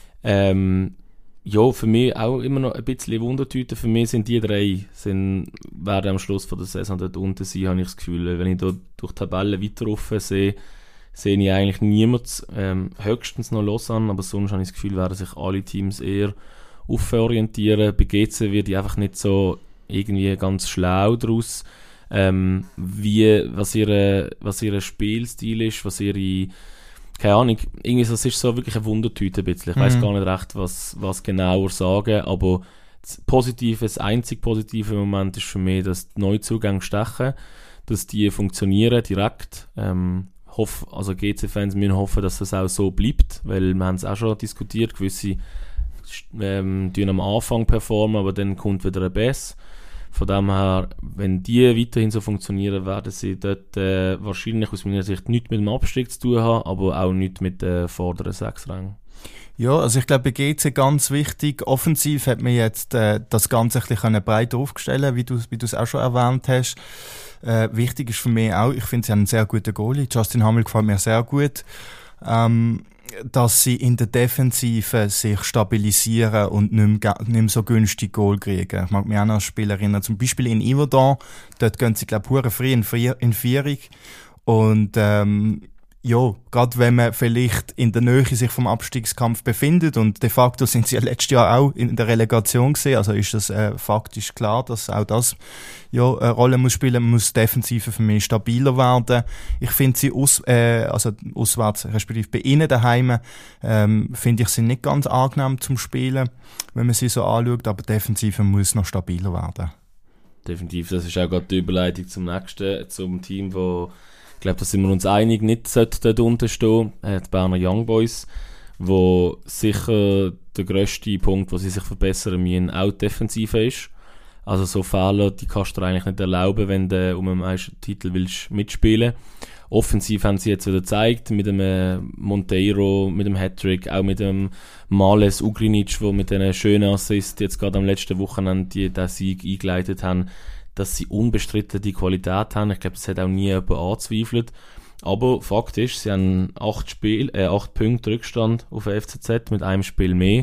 Ähm, ja, für mich auch immer noch ein bisschen Wundertüte. Für mich sind die drei, sind, werden am Schluss von der Saison dort unten sein, habe ich das Gefühl. Wenn ich da durch die Tabelle weiter rauf sehe, sehe ich eigentlich niemand, ähm, höchstens noch Lausanne, aber sonst habe ich das Gefühl, werden sich alle Teams eher auforientieren. Bei G C wird ich einfach nicht so irgendwie ganz schlau daraus, ähm, wie, was ihre, was ihre Spielstil ist, was ihre, keine Ahnung, irgendwie so, es ist so wirklich eine Wundertüte ein bisschen. Ich weiss mhm. gar nicht recht, was, was genauer sagen, aber das Positive, das einzig Positive im Moment ist für mich, dass die Neuzugänge stechen, dass die funktionieren direkt. Ähm, hoff, also G C-Fans müssen hoffen, dass das auch so bleibt, weil wir haben es auch schon diskutiert, gewisse ähm, die am Anfang performen, aber dann kommt wieder ein Bass. Von dem her, wenn die weiterhin so funktionieren, werden sie dort äh, wahrscheinlich aus meiner Sicht nichts mit dem Abstieg zu tun haben, aber auch nichts mit den vorderen sechs Rängen. Ja, also ich glaube, bei G C ganz wichtig, offensiv hat man jetzt äh, das Ganze ein bisschen breiter aufgestellt, wie du wie du es auch schon erwähnt hast. Äh, wichtig ist für mich auch, ich finde, sie haben einen sehr guten Goalie. Justin Hammel gefällt mir sehr gut. Ähm, dass sie in der Defensive sich stabilisieren und nicht mehr, nicht mehr so günstig Goal kriegen. Ich mag mich auch noch an Spieler erinnern, zum Beispiel in Yverdon, dort gehen sie, glaube ich, frei in, in Vierung. Und ähm, ja, gerade wenn man vielleicht in der Nähe sich vom Abstiegskampf befindet und de facto sind sie ja letztes Jahr auch in der Relegation gesehen, also ist das äh, faktisch klar, dass auch das ja eine Rolle muss spielen, muss Defensive für mich stabiler werden. Ich finde sie aus, äh, also auswärts, respektive bei ihnen daheim, ähm, finde ich sie nicht ganz angenehm zum Spielen, wenn man sie so anschaut, aber Defensive muss noch stabiler werden. Definitiv, das ist auch gerade die Überleitung zum nächsten, zum Team, wo ich glaube, da sind wir uns einig, nicht sollte dort unten stehen. Äh, die Berner Young Boys, wo sicher der grösste Punkt, wo sie sich verbessern müssen, auch defensiv ist. Also so Fehler, die kannst du dir eigentlich nicht erlauben, wenn du um einen Meistertitel willst mitspielen. Offensiv haben sie jetzt wieder gezeigt, mit dem Monteiro, mit dem Hattrick, auch mit dem Males Ugrinic, der mit einem schönen Assist jetzt gerade am letzten Wochenende den Sieg eingeleitet haben, dass sie unbestritten die Qualität haben. Ich glaube, das hat auch nie jemand angezweifelt. Aber Fakt ist, sie haben acht, Spiel, äh, acht Punkte Rückstand auf F C Z mit einem Spiel mehr.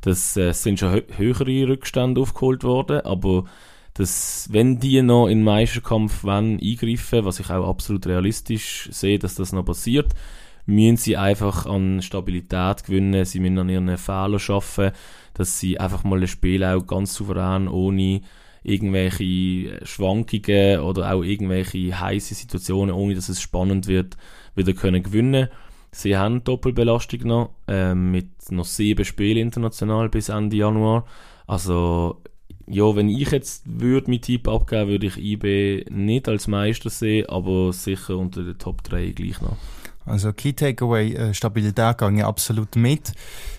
Das äh, sind schon hö- höhere Rückstände aufgeholt worden, aber das, wenn die noch in den Meisterkampf wollen, eingreifen, was ich auch absolut realistisch sehe, dass das noch passiert, müssen sie einfach an Stabilität gewinnen, sie müssen an ihren Fehlern arbeiten, dass sie einfach mal ein Spiel auch ganz souverän, ohne irgendwelche Schwankungen oder auch irgendwelche heiße Situationen, ohne dass es spannend wird, wieder können gewinnen. Sie haben Doppelbelastung noch, äh, mit noch sieben Spielen international bis Ende Januar. Also, ja, wenn ich jetzt würde mit Tipp abgeben, würde ich I B nicht als Meister sehen, aber sicher unter den Top drei gleich noch. Also Key Takeaway, äh, Stabilität gehe ich absolut mit.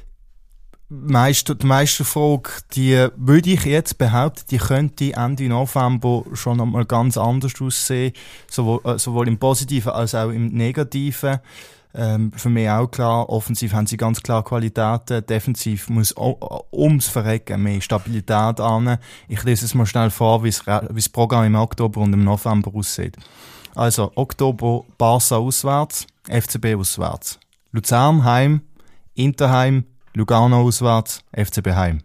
Meister, die Meisterfrage, die würde ich jetzt behaupten, die könnte Ende November schon einmal ganz anders aussehen, sowohl, äh, sowohl im Positiven als auch im Negativen. Ähm, für mich auch klar, offensiv haben sie ganz klar Qualitäten, defensiv muss o- ums Verrecken mehr Stabilität an. Ich lese es mal schnell vor, wie das Programm im Oktober und im November aussieht. Also, Oktober Barca auswärts, F C B auswärts, Luzern heim, Inter heim, Lugano auswärts, F C B heim.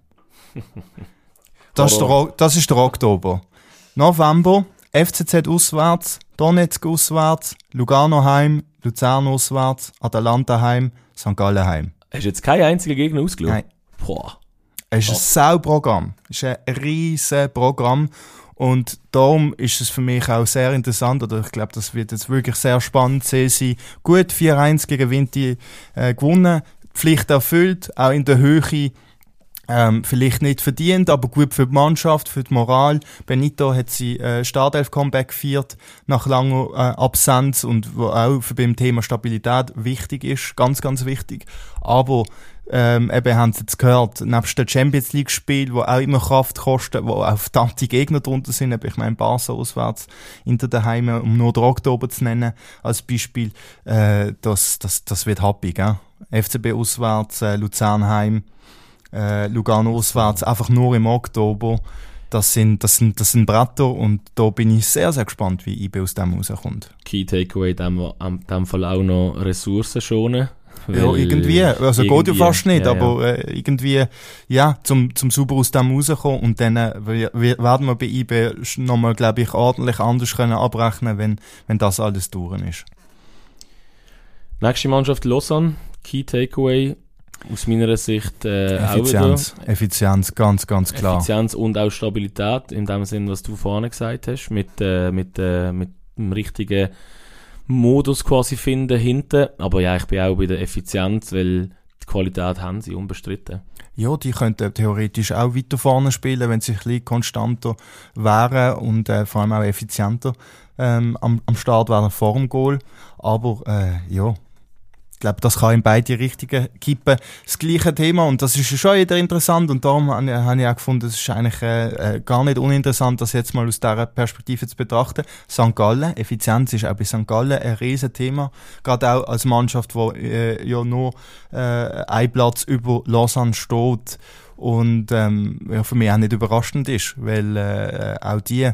Das ist, der, das ist der Oktober. November, F C Z auswärts, Donetsk auswärts, Lugano heim, Luzern auswärts, Atalanta heim, Sankt Gallen heim. Hast du jetzt keinen einzigen Gegner ausgeschaut? Nein. Boah. Es ist ein Sauprogramm. Es ist ein riesen Programm. Und darum ist es für mich auch sehr interessant, oder ich glaube, das wird jetzt wirklich sehr spannend zu sehen. Gut, vier eins gegen Vinti äh, gewonnen, Pflicht erfüllt, auch in der Höhe. Ähm, vielleicht nicht verdient, aber gut für die Mannschaft, für die Moral. Benito hat sie äh, Startelf-Comeback gefeiert nach langer äh, Absenz und wo auch für beim Thema Stabilität wichtig ist, ganz, ganz wichtig. Aber ähm, eben haben sie jetzt gehört, nebst dem Champions League-Spiel, wo auch immer Kraft kosten, wo auch verdammte Gegner drunter sind, aber ich meine Barca auswärts, Inter daheim, um nur den Oktober zu nennen, als Beispiel, äh, das, das, das wird happy, gell? F C B auswärts, äh, Luzern heim, Äh, Lugano auswärts, einfach nur im Oktober. Das sind, das sind, das sind Bretter und da bin ich sehr, sehr gespannt, wie I B aus dem rauskommt. Key Takeaway, in dem, in dem Fall auch noch Ressourcen schonen. Ja, irgendwie. Also irgendwie, geht ja fast nicht, ja, aber äh, irgendwie, ja, zum, zum sauber aus dem rauskommen und dann äh, wir, wir werden wir bei I B nochmal, glaube ich, ordentlich anders können abrechnen, wenn, wenn das alles durch ist. Nächste Mannschaft Lausanne, Key Takeaway. Aus meiner Sicht äh, Effizienz, auch wieder. Effizienz, ganz, ganz klar. Effizienz und auch Stabilität, in dem Sinn, was du vorhin gesagt hast, mit, äh, mit, äh, mit dem richtigen Modus quasi finden hinten. Aber ja, ich bin auch bei der Effizienz, weil die Qualität haben sie unbestritten. Ja, die könnten theoretisch auch weiter vorne spielen, wenn sie ein bisschen konstanter wären und äh, vor allem auch effizienter ähm, am, am Start wären vor dem Goal. Aber äh, ja, ich glaube, das kann in beide Richtungen kippen. Das gleiche Thema, und das ist schon wieder interessant, und darum habe ich auch gefunden, es ist eigentlich äh, gar nicht uninteressant, das jetzt mal aus dieser Perspektive zu betrachten. Sankt Gallen, Effizienz ist auch bei Sankt Gallen ein riesen Thema, gerade auch als Mannschaft, die äh, ja nur äh, ein Platz über Lausanne steht und ähm, ja, für mich auch nicht überraschend ist, weil äh, auch die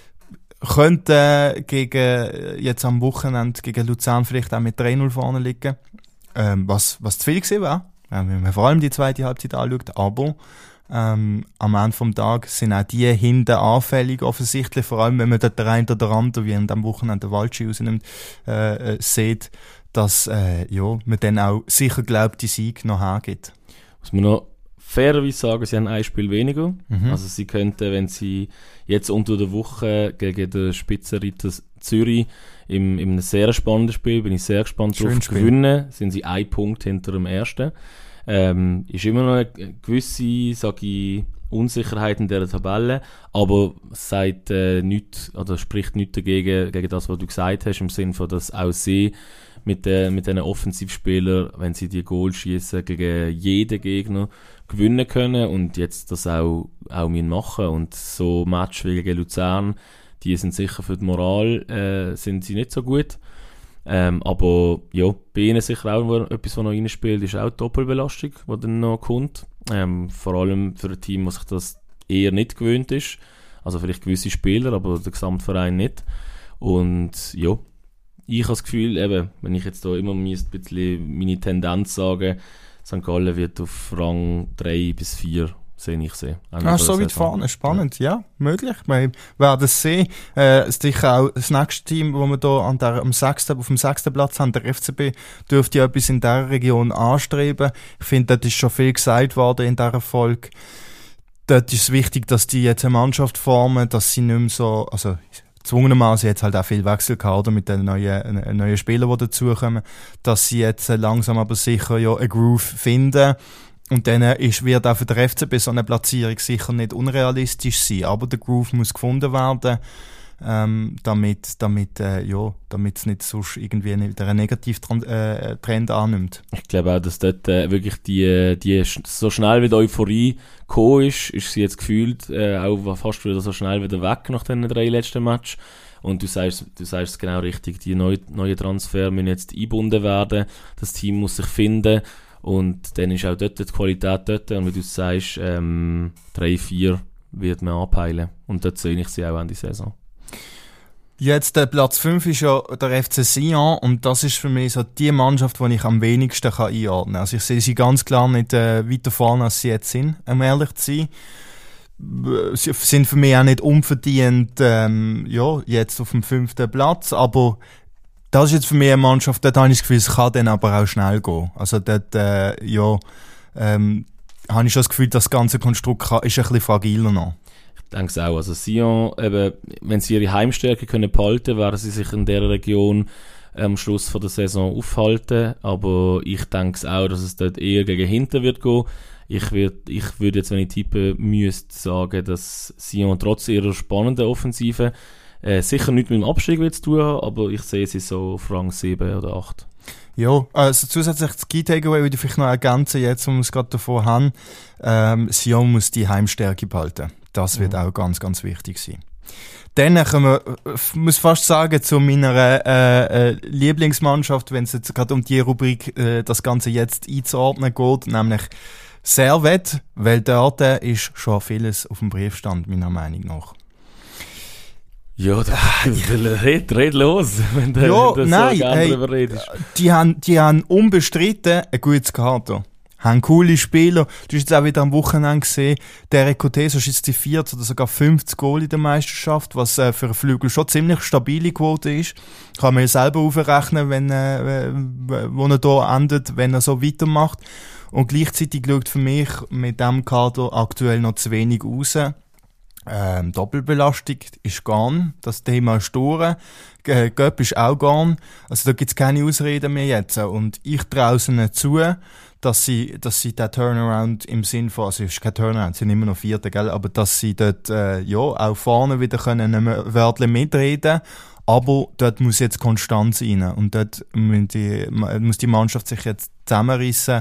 könnte gegen, jetzt am Wochenende gegen Luzern vielleicht auch mit drei null vorne liegen. Ähm, was, was zu viel gewesen war, wenn man vor allem die zweite Halbzeit anschaut, aber ähm, am Ende vom Tag sind auch die hinten anfällig offensichtlich, vor allem wenn man dort der eine oder der andere, wie an dem Wochenende der Waldschi rausnimmt, äh, äh, sieht, dass äh, ja, man dann auch sicher glaubt, die Sieg noch hergibt. Muss man noch fairerweise sagen, sie haben ein Spiel weniger. Mhm. Also sie könnten, wenn sie jetzt unter der Woche gegen den Spitzenreiter Zürich im, im einem sehr spannenden Spiel, bin ich sehr gespannt Schön drauf, Spiel. gewinnen, sind sie ein Punkt hinter dem ersten. Ähm, ist immer noch eine gewisse, sage ich, Unsicherheit in dieser Tabelle, aber es sagt äh, nichts, oder spricht nichts dagegen, gegen das, was du gesagt hast, im Sinne von, dass auch sie mit, äh, mit diesen Offensivspielern, wenn sie die Goal schießen, gegen jeden Gegner gewinnen können und jetzt das auch, auch machen. Und so Match wie gegen Luzern, die sind sicher für die Moral, äh, sind sie nicht so gut. Ähm, aber ja, bei ihnen sicher auch etwas, was noch reinspielt, ist auch die Doppelbelastung, die dann noch kommt. Ähm, vor allem für ein Team, das sich das eher nicht gewöhnt ist. Also vielleicht gewisse Spieler, aber der Gesamtverein nicht. Und ja, ich habe das Gefühl, eben, wenn ich jetzt da immer ein bisschen meine Tendenz sage, Sankt Gallen wird auf Rang drei bis vier, sehe ich sie. Ah, so weit vorne, spannend, ja, möglich. Wir werden es sehen. Äh, sicher auch das nächste Team, das wir hier an der, am sechsten, auf dem sechsten Platz haben, der F C B, dürfte ja etwas in dieser Region anstreben. Ich finde, dort ist schon viel gesagt worden in dieser Folge. Dort ist es wichtig, dass die jetzt eine Mannschaft formen, dass sie nicht mehr so, also gezwungenermaßen jetzt halt auch viel Wechsel gehabt, oder, mit den neuen, neuen Spielern, die dazukommen, dass sie jetzt langsam aber sicher ja einen Groove finden. Und dann ist, wird auch für den F C B so eine Platzierung sicher nicht unrealistisch sein, aber der Groove muss gefunden werden, ähm, damit, damit, äh, ja, damit es nicht sonst irgendwie wieder einen Negativtrend äh, Trend annimmt. Ich glaube auch, dass dort äh, wirklich die, die so schnell wie die Euphorie gekommen ist, ist sie jetzt gefühlt äh, auch fast wieder so schnell wieder weg nach den drei letzten Matches. Und du sagst, du sagst es genau richtig, die neuen neue Transfer müssen jetzt eingebunden werden, das Team muss sich finden. Und dann ist auch dort die Qualität dort. Und wie du sagst, ähm, drei vier wird man anpeilen. Und dort sehe ich sie auch an die Saison. Jetzt der Platz fünf ist ja der F C Sion. Und das ist für mich so die Mannschaft, die ich am wenigsten kann einordnen kann. Also ich sehe sie ganz klar nicht äh, weiter vorne, als sie jetzt sind, um ehrlich zu sein. Sie sind für mich auch nicht unverdient ähm, ja, jetzt auf dem fünften Platz. Aber das ist jetzt für mich eine Mannschaft, dort habe ich das Gefühl, es kann dann aber auch schnell gehen. Also dort, äh, ja, ähm, habe ich schon das Gefühl, das ganze Konstrukt ist ein bisschen fragiler noch. Ich denke es auch. Also Sion, eben, wenn sie ihre Heimstärke können behalten, werden sie sich in dieser Region am Schluss von der Saison aufhalten. Aber ich denke es auch, dass es dort eher gegen hinten wird gehen. Ich würde ich würd jetzt, wenn ich tippen müsste, sagen, dass Sion trotz ihrer spannenden Offensive Äh, sicher nicht mit dem Abstieg zu tun haben, aber ich sehe sie so auf Rang sieben oder acht. Ja, also zusätzlich das Key Takeaway würde ich vielleicht noch ergänzen, jetzt wo wir es gerade davor haben. Ähm, Sion muss die Heimstärke behalten. Das wird mhm. auch ganz, ganz wichtig sein. Dann können wir, ich muss fast sagen, zu meiner äh, äh, Lieblingsmannschaft, wenn es jetzt gerade um die Rubrik äh, das Ganze jetzt einzuordnen geht, nämlich Servette, weil dort ist schon vieles auf dem Briefstand, meiner Meinung nach. Ja, da, red, red los, wenn du ja, so nein, gerne hey, darüber redest. Die haben, die haben unbestritten ein gutes Kader. Haben coole Spieler. Du hast jetzt auch wieder am Wochenende gesehen, der Cotes ist jetzt die vierzig oder sogar fünfzig Goal in der Meisterschaft, was äh, für einen Flügel schon ziemlich stabile Quote ist. Kann man ja selber aufrechnen, wenn, äh, wo er da endet, wenn er so weitermacht. Und gleichzeitig schaut für mich mit diesem Kader aktuell noch zu wenig raus. Ähm, Doppelbelastung ist gone, das Thema ist durch, G- Göpp ist auch gone, also da gibt's keine Ausreden mehr jetzt und ich traue es ihnen zu, dass sie, dass sie den Turnaround im Sinn von, also es ist kein Turnaround, sie sind immer noch Vierte, gell, aber dass sie dort äh, ja auch vorne wieder können ein Wörtchen mitreden, aber dort muss jetzt Konstanz rein und dort muss die, muss die Mannschaft sich jetzt zusammenrissen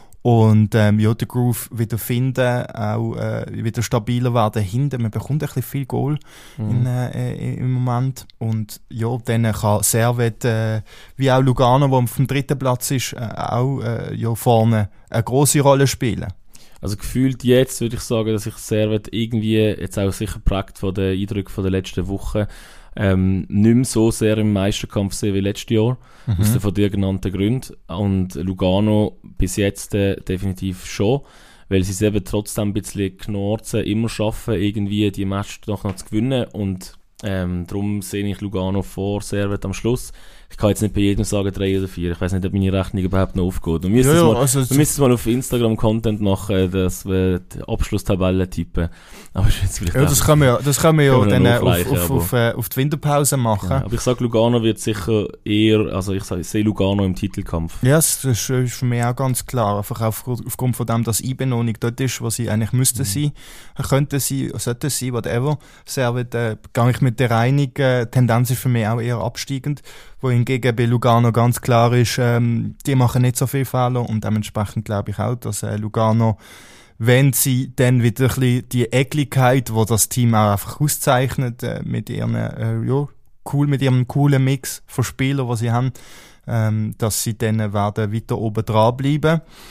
und ähm, ja, den Groove wieder finden, auch äh, wieder stabiler werden hinten. Man bekommt ein bisschen viel Goal mhm. in, äh, im Moment. Und ja, dann kann Servette, äh, wie auch Lugano, der auf dem dritten Platz ist, äh, auch äh, ja, vorne eine grosse Rolle spielen. Also gefühlt jetzt würde ich sagen, dass ich Servette irgendwie, jetzt auch sicher geprägt von den Eindrücken von der letzten Woche, ähm, nicht mehr so sehr im Meisterkampf sehe wie letztes Jahr, mhm. aus den von dir genannten Gründen. Und Lugano bis jetzt äh, definitiv schon, weil sie es eben trotzdem ein bisschen knorzen, immer schaffen, irgendwie die Match noch, noch zu gewinnen. Und ähm, darum sehe ich Lugano vor Servette am Schluss. Ich kann jetzt nicht bei jedem sagen drei oder vier. Ich weiß nicht, ob meine Rechnung überhaupt noch aufgeht. Du müsstest ja, ja, mal, also mal auf Instagram Content machen, dass wir die Abschlusstabelle tippen. Aber ist jetzt vielleicht ja, das können wir ja, das können wir ja dann auf, auf, auf, auf, auf die Winterpause machen. Ja, aber ich sage, Lugano wird sicher eher, also ich, sage, ich sehe Lugano im Titelkampf. Ja, das ist für mich auch ganz klar. Einfach aufgrund, aufgrund von dem, dass I B noch nicht dort ist, wo sie eigentlich müssten mhm. sein, könnten sie, sollten sie, whatever. Servette, äh, gehe ich mit der reinigen Tendenz ist für mich auch eher absteigend. Wohingegen bei Lugano ganz klar ist, ähm, die machen nicht so viele Fehler und dementsprechend glaube ich auch, dass äh, Lugano, wenn sie dann wieder ein bisschen die Ecklichkeit, wo das Team auch einfach auszeichnet, äh, mit ihren, äh, ja, cool, mit ihrem coolen Mix von Spielern, die sie haben, ähm, dass sie dann werden weiter oben dran bleiben.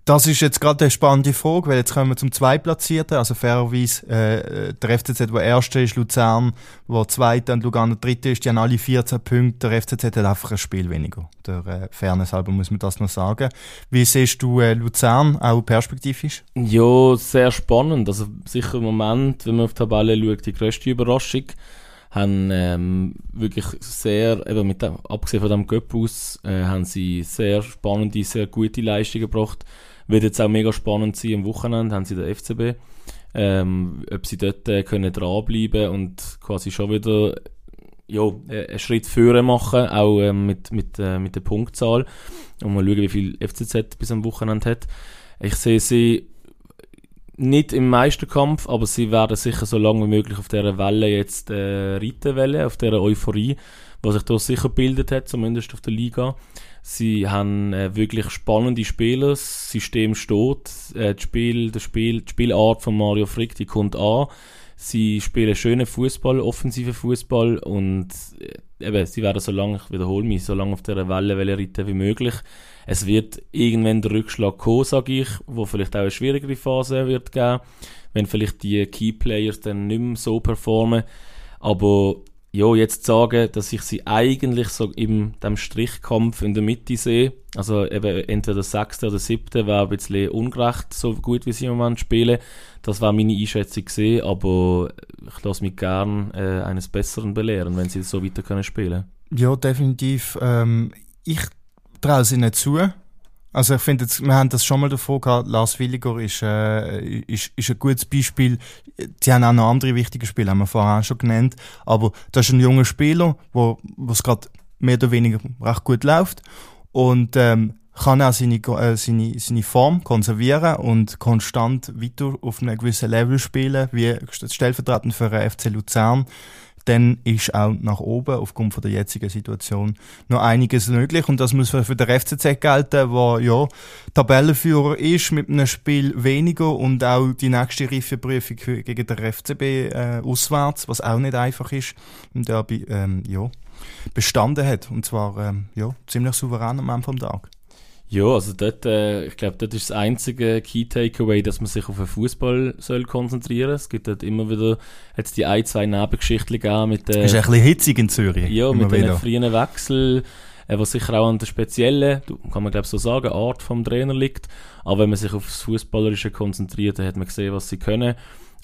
Das ist jetzt gerade eine spannende Frage, weil jetzt kommen wir zum Zweitplatzierten, also fairerweise äh, der F C Z, der Erste ist, Luzern, der Zweite und Lugano Dritte ist, die haben alle vierzehn Punkte, der F C Z hat einfach ein Spiel weniger. Der äh, Fairness halber muss man das noch sagen. Wie siehst du äh, Luzern, auch perspektivisch? Ja, sehr spannend, also sicher im Moment, wenn man auf die Tabelle schaut, die grösste Überraschung, haben ähm, wirklich sehr, eben mit dem, abgesehen von dem Cup aus, äh, haben sie sehr spannende, sehr gute Leistungen gebracht. Wird jetzt auch mega spannend sein, am Wochenende haben sie den F C B, ähm, ob sie dort äh, können dranbleiben und quasi schon wieder ja, einen Schritt vorne machen, auch äh, mit, mit, äh, mit der Punktzahl. Und mal schauen, wie viel F C Z bis am Wochenende hat. Ich sehe sie nicht im Meisterkampf, aber sie werden sicher so lange wie möglich auf dieser Welle jetzt äh, reiten wollen, auf dieser Euphorie, die sich da sicher gebildet hat, zumindest auf der Liga. Sie haben äh, wirklich spannende Spieler, das System steht, äh, das Spiel, das Spiel, die Spielart von Mario Frick, die kommt an. Sie spielen schönen Fußball, offensiven Fußball und äh, eben, sie werden so lange, ich wiederhole mich, so lange auf dieser Welle reiten wie möglich. Es wird irgendwann der Rückschlag kommen, sage ich, wo vielleicht auch eine schwierigere Phase wird geben, wenn vielleicht die Key Players dann nicht mehr so performen. Aber ja, jetzt sagen, dass ich sie eigentlich so in dem Strichkampf in der Mitte sehe, also eben entweder Sechste oder Siebte, wäre ein bisschen ungerecht, so gut wie sie im Moment spielen. Das war meine Einschätzung gesehen, aber ich lasse mich gern äh, eines Besseren belehren, wenn sie so weiter können spielen. Ja, definitiv. Ähm, ich traue sie nicht zu. Also ich finde, wir haben das schon mal davor gehabt, Lars Williger ist, äh, ist, ist ein gutes Beispiel. Die haben auch noch andere wichtige Spiele, haben wir vorher auch schon genannt. Aber das ist ein junger Spieler, wo es gerade mehr oder weniger recht gut läuft und ähm, kann auch seine, äh, seine, seine Form konservieren und konstant weiter auf einem gewissen Level spielen, wie stellvertretend für den F C Luzern. Dann ist auch nach oben, aufgrund von der jetzigen Situation, noch einiges möglich. Und das muss für den F C Z gelten, der ja Tabellenführer ist, mit einem Spiel weniger und auch die nächste Reifeprüfung gegen den F C B äh, auswärts, was auch nicht einfach ist, im Derby ähm, ja, bestanden hat. Und zwar ähm, ja, ziemlich souverän am Ende vom Tag. Ja, also dort, äh, ich glaube, dort ist das einzige Key Takeaway, dass man sich auf den Fußball soll konzentrieren. Es gibt dort immer wieder jetzt die ein, zwei Nebengeschichten gegeben mit der. Ist ein bisschen hitzig in Zürich. Ja, mit den frühen Wechsel, äh, was sicher auch an der speziellen, kann man glaube so sagen, Art vom Trainer liegt. Aber wenn man sich auf das Fußballerische konzentriert, dann hat man gesehen, was sie können.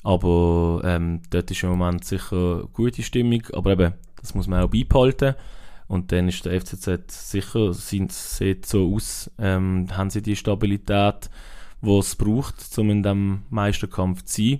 Aber ähm, dort ist im Moment sicher gute Stimmung. Aber eben, das muss man auch beibehalten. Und dann ist der F C Z sicher, sind, sieht so aus, ähm, haben sie die Stabilität, die es braucht, um in diesem Meisterkampf zu sein.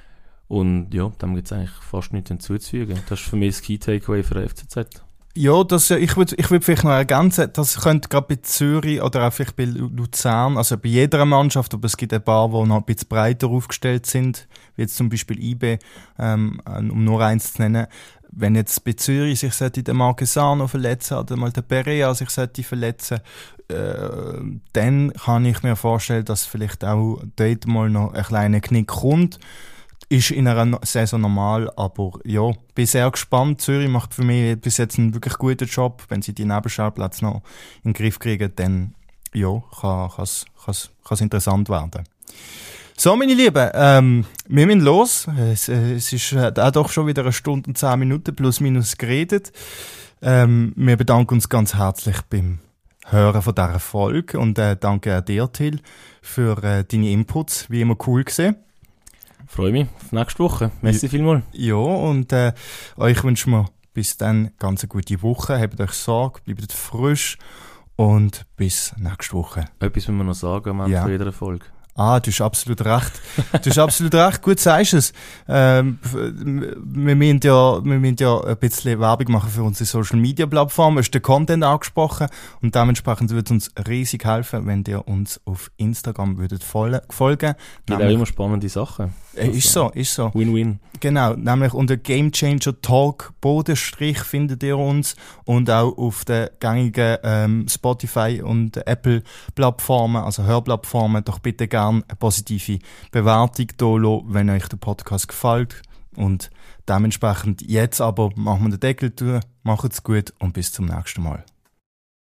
Und ja, dem gibt es eigentlich fast nichts hinzuzufügen. Das ist für mich das Key Takeaway für den F C Z. Ja, das, ich würde ich würd vielleicht noch ergänzen, das könnte gerade bei Zürich oder auch vielleicht bei Luzern, also bei jeder Mannschaft, aber es gibt ein paar, die noch ein bisschen breiter aufgestellt sind, wie jetzt zum Beispiel I B, ähm, um nur eins zu nennen. Wenn jetzt bei Zürich sich sollte der Marquesano verletzen oder mal der Perea sich sollte verletzen, äh, dann kann ich mir vorstellen, dass vielleicht auch dort mal noch ein kleiner Knick kommt. Ist in einer Saison normal, aber ja, bin sehr gespannt. Zürich macht für mich bis jetzt einen wirklich guten Job. Wenn sie die Nebenschauplätze noch in den Griff kriegen, dann ja, kann es interessant werden. So, meine Lieben, ähm, wir müssen los. Es, äh, es ist äh, auch doch schon wieder eine Stunde und zehn Minuten plus minus geredet. Ähm, wir bedanken uns ganz herzlich beim Hören von dieser Folge und äh, danke auch dir, Till, für äh, deine Inputs. Wie immer cool gewesen. Freue mich auf nächste Woche. Merci ja, vielmals. Ja, und äh, euch wünschen wir bis dann ganz eine gute Woche. Habt euch Sorge, bleibt frisch und bis nächste Woche. Etwas müssen wir noch sagen am Ende ja. von jeder Folge. Ah, du hast absolut recht. Du hast absolut recht. Gut sagst du es. Ähm, wir müssen ja, wir müssen ja ein bisschen Werbung machen für unsere Social Media Plattform. Du hast den Content angesprochen und dementsprechend würde es uns riesig helfen, wenn ihr uns auf Instagram würdet folgen. Gibt auch immer spannende Sachen. Äh, ist so, ist so. Win-win. Genau, nämlich unter Gamechanger Talk Bodenstrich findet ihr uns und auch auf den gängigen ähm, Spotify und Apple Plattformen, also Hörplattformen, doch bitte gerne eine positive Bewertung da lassen, wenn euch der Podcast gefällt. Und dementsprechend jetzt aber machen wir den Deckel zu, macht's gut und bis zum nächsten Mal.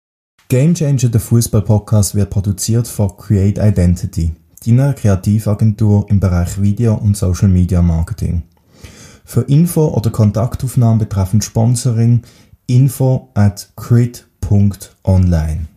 Game Changer, der Fußball-Podcast, wird produziert von Create Identity, deiner Kreativagentur im Bereich Video und Social Media Marketing. Für Info oder Kontaktaufnahmen betreffend Sponsoring info at crit punkt online.